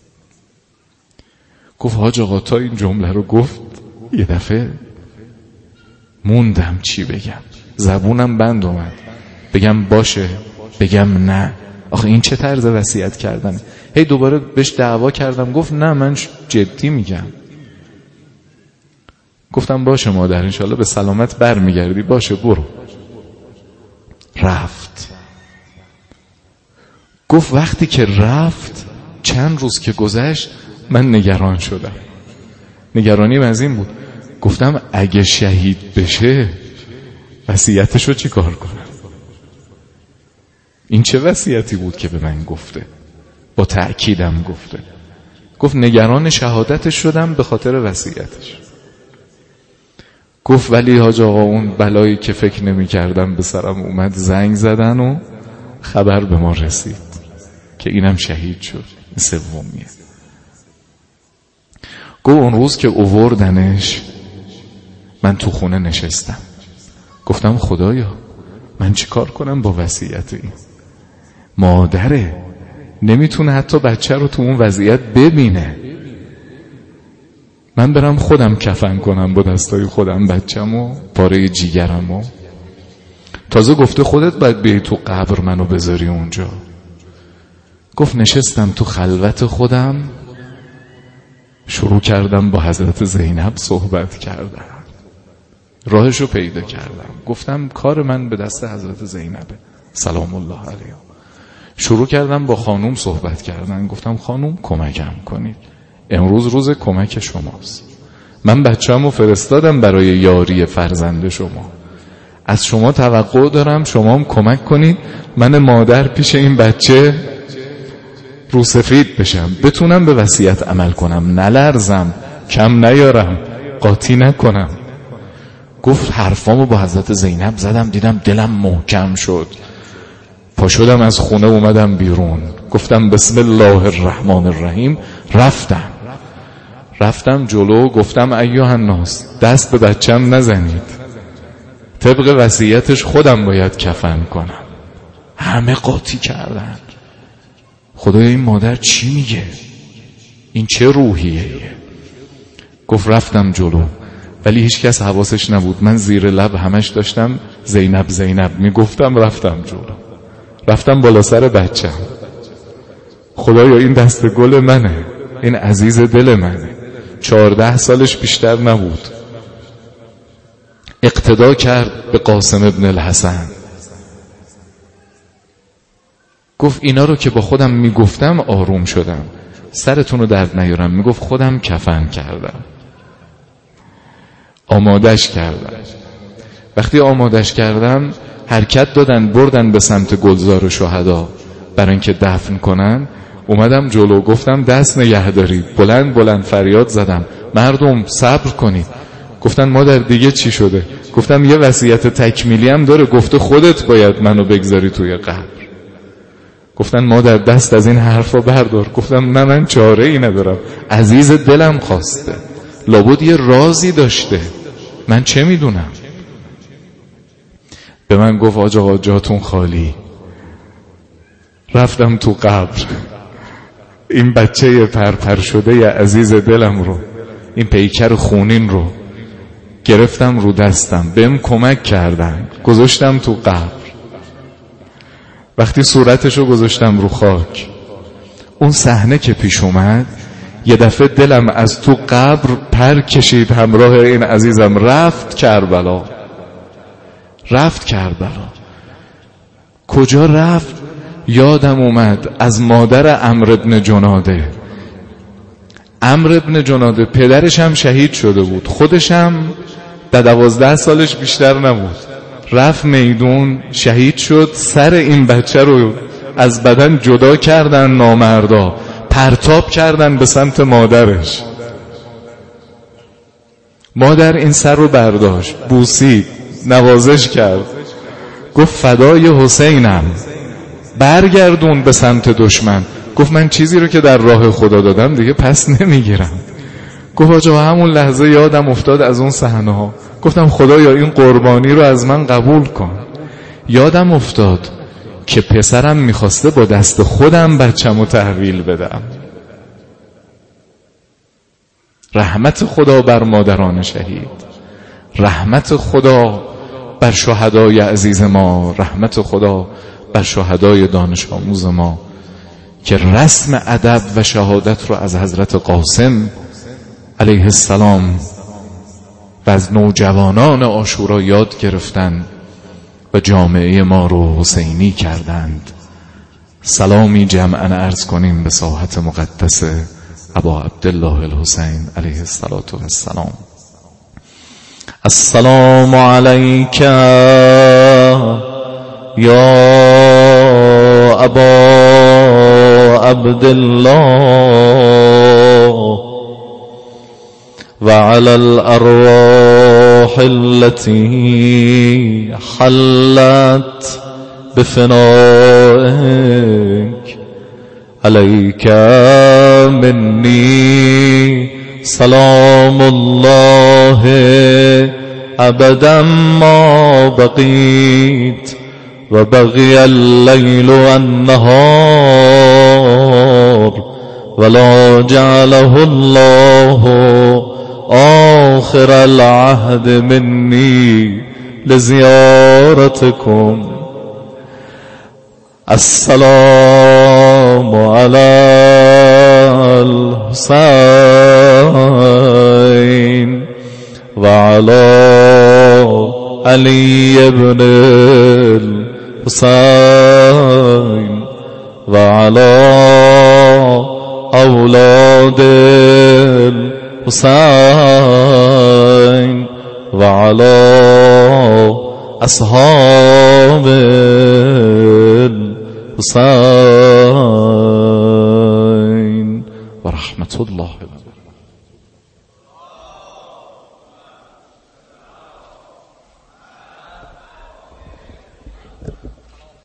گفت حاج آقا تا این جمله رو گفت یه دفعه موندم چی بگم، زبونم بند اومد. بگم باشه، بگم نه. آخه این چه طرز وصیت کردنه؟ هی دوباره بهش دعوا کردم. گفت نه من جدی میگم. گفتم باشه مادر، انشالله به سلامت بر میگردی، باشه برو. رفت. گفت وقتی که رفت چند روز که گذشت من نگران شدم. نگرانیم از این بود، گفتم اگه شهید بشه وصیتشو چی کار کنم؟ این چه وصیتی بود که به من گفته؟ با تأکیدم گفته. گفت نگران شهادتش شدم به خاطر وصیتش. گفت ولی حاج آقا اون بلایی که فکر نمی کردم به سرم اومد، زنگ زدن و خبر به ما رسید که اینم شهید شد. این سومیه. گفت اون روز که اووردنش من تو خونه نشستم، گفتم خدایا من چی کار کنم با وصیت این مادره؟ نمیتونه حتی بچه رو تو اون وضعیت ببینه. من برم خودم کفن کنم با دستای خودم بچه‌مو، پاره جیگرمو؟ تازه گفته خودت باید بیای تو قبر منو بذاری اونجا. گفت نشستم تو خلوت خودم، شروع کردم با حضرت زینب صحبت کردم، راهشو پیدا کردم. گفتم کار من به دست حضرت زینبه سلام الله علیها. شروع کردم با خانوم صحبت کردن. گفتم خانوم کمکم کنید، امروز روز کمک شماست. من بچه‌مو فرستادم برای یاری فرزند شما، از شما توقع دارم شما هم کمک کنید من مادر پیش این بچه روسفید بشم، بتونم به وصیت عمل کنم، نلرزم، کم نیارم، قاطی نکنم. گفت حرفامو با حضرت زینب زدم، دیدم دلم محکم شد، پا شدم از خونه اومدم بیرون، گفتم بسم الله الرحمن الرحیم، رفتم جلو، گفتم ایها الناس دست به بچم نزنید، طبق وصیتش خودم باید کفن کنم. همه قاطی کردن. خدایا این مادر چی میگه؟ این چه روحیه؟ گفت رفتم جلو ولی هیچ کس حواسش نبود، من زیر لب همش داشتم زینب زینب میگفتم. رفتم جلو، رفتم بالا سر بچم، خدایا این دست گل منه، این عزیز دل منه، 14 سالش بیشتر نبود. اقتدا کرد به قاسم ابن الحسن. گفت اینا رو که با خودم میگفتم آروم شدم، سرتون رو درد نیارم. میگفت خودم کفن کردم، آمادش کردم. وقتی آمادش کردم حرکت دادن بردن به سمت گلزار شهدا برای اینکه دفن کنن. اومدم جلو، گفتم دست نگه دارید، بلند بلند فریاد زدم مردم صبر کنید. گفتن مادر دیگه چی شده؟ گفتم یه وصیت تکمیلی هم داره، گفته خودت باید منو بگذاری توی قبر. گفتن مادر دست از این حرفا بردار. گفتم نه من چاره ای ندارم، عزیز دلم خواسته، لابد یه رازی داشته، من چه میدونم. به من گفت آقا جاتون خالی. رفتم تو قبر، این بچه پرپر شده عزیز دلم رو، این پیکر خونین رو گرفتم رو دستم، بهم کمک کردن، گذاشتم تو قبر. وقتی صورتشو گذاشتم رو خاک، اون صحنه که پیش اومد، یه دفعه دلم از تو قبر پر کشید همراه این عزیزم، رفت کربلا. کجا رفت؟ یادم اومد از مادر عمرو ابن جناده. عمرو ابن جناده پدرش هم شهید شده بود، خودش هم 12 سالش بیشتر نبود، رفت میدون شهید شد. سر این بچه رو از بدن جدا کردن نامردا، پرتاب کردن به سمت مادرش. مادر این سر رو برداشت، بوسید، نوازش کرد، گفت فدای حسینم، برگردون به سمت دشمن. گفت من چیزی رو که در راه خدا دادم دیگه پس نمیگیرم. گفت آجا همون لحظه یادم افتاد از اون صحنه ها، گفتم خدایا این قربانی رو از من قبول کن. یادم افتاد که پسرم میخواسته با دست خودم بچه‌مو تحویل بدم. رحمت خدا بر مادران شهید، رحمت خدا بر شهدای عزیز ما، رحمت خدا بر شهدای دانش آموز ما که رسم ادب و شهادت رو از حضرت قاسم علیه السلام و از نوجوانان عاشورا یاد گرفتند و جامعه ما رو حسینی کردند. سلامی جمعاً عرض کنیم به ساحت مقدس ابا عبدالله الحسین علیه السلام. السلام علیک یا ابا عبدالله و علی الارواح التي حلت بفنائك عليك مني سلام الله أبدا ما بقيت وبغي الليل والنهار ولا جعله الله آخر العهد مني لزيارتكم. السلام على الحسين وعلى علي بن الحسين وعلى أولاد الحسين وعلى أصحاب الحسين.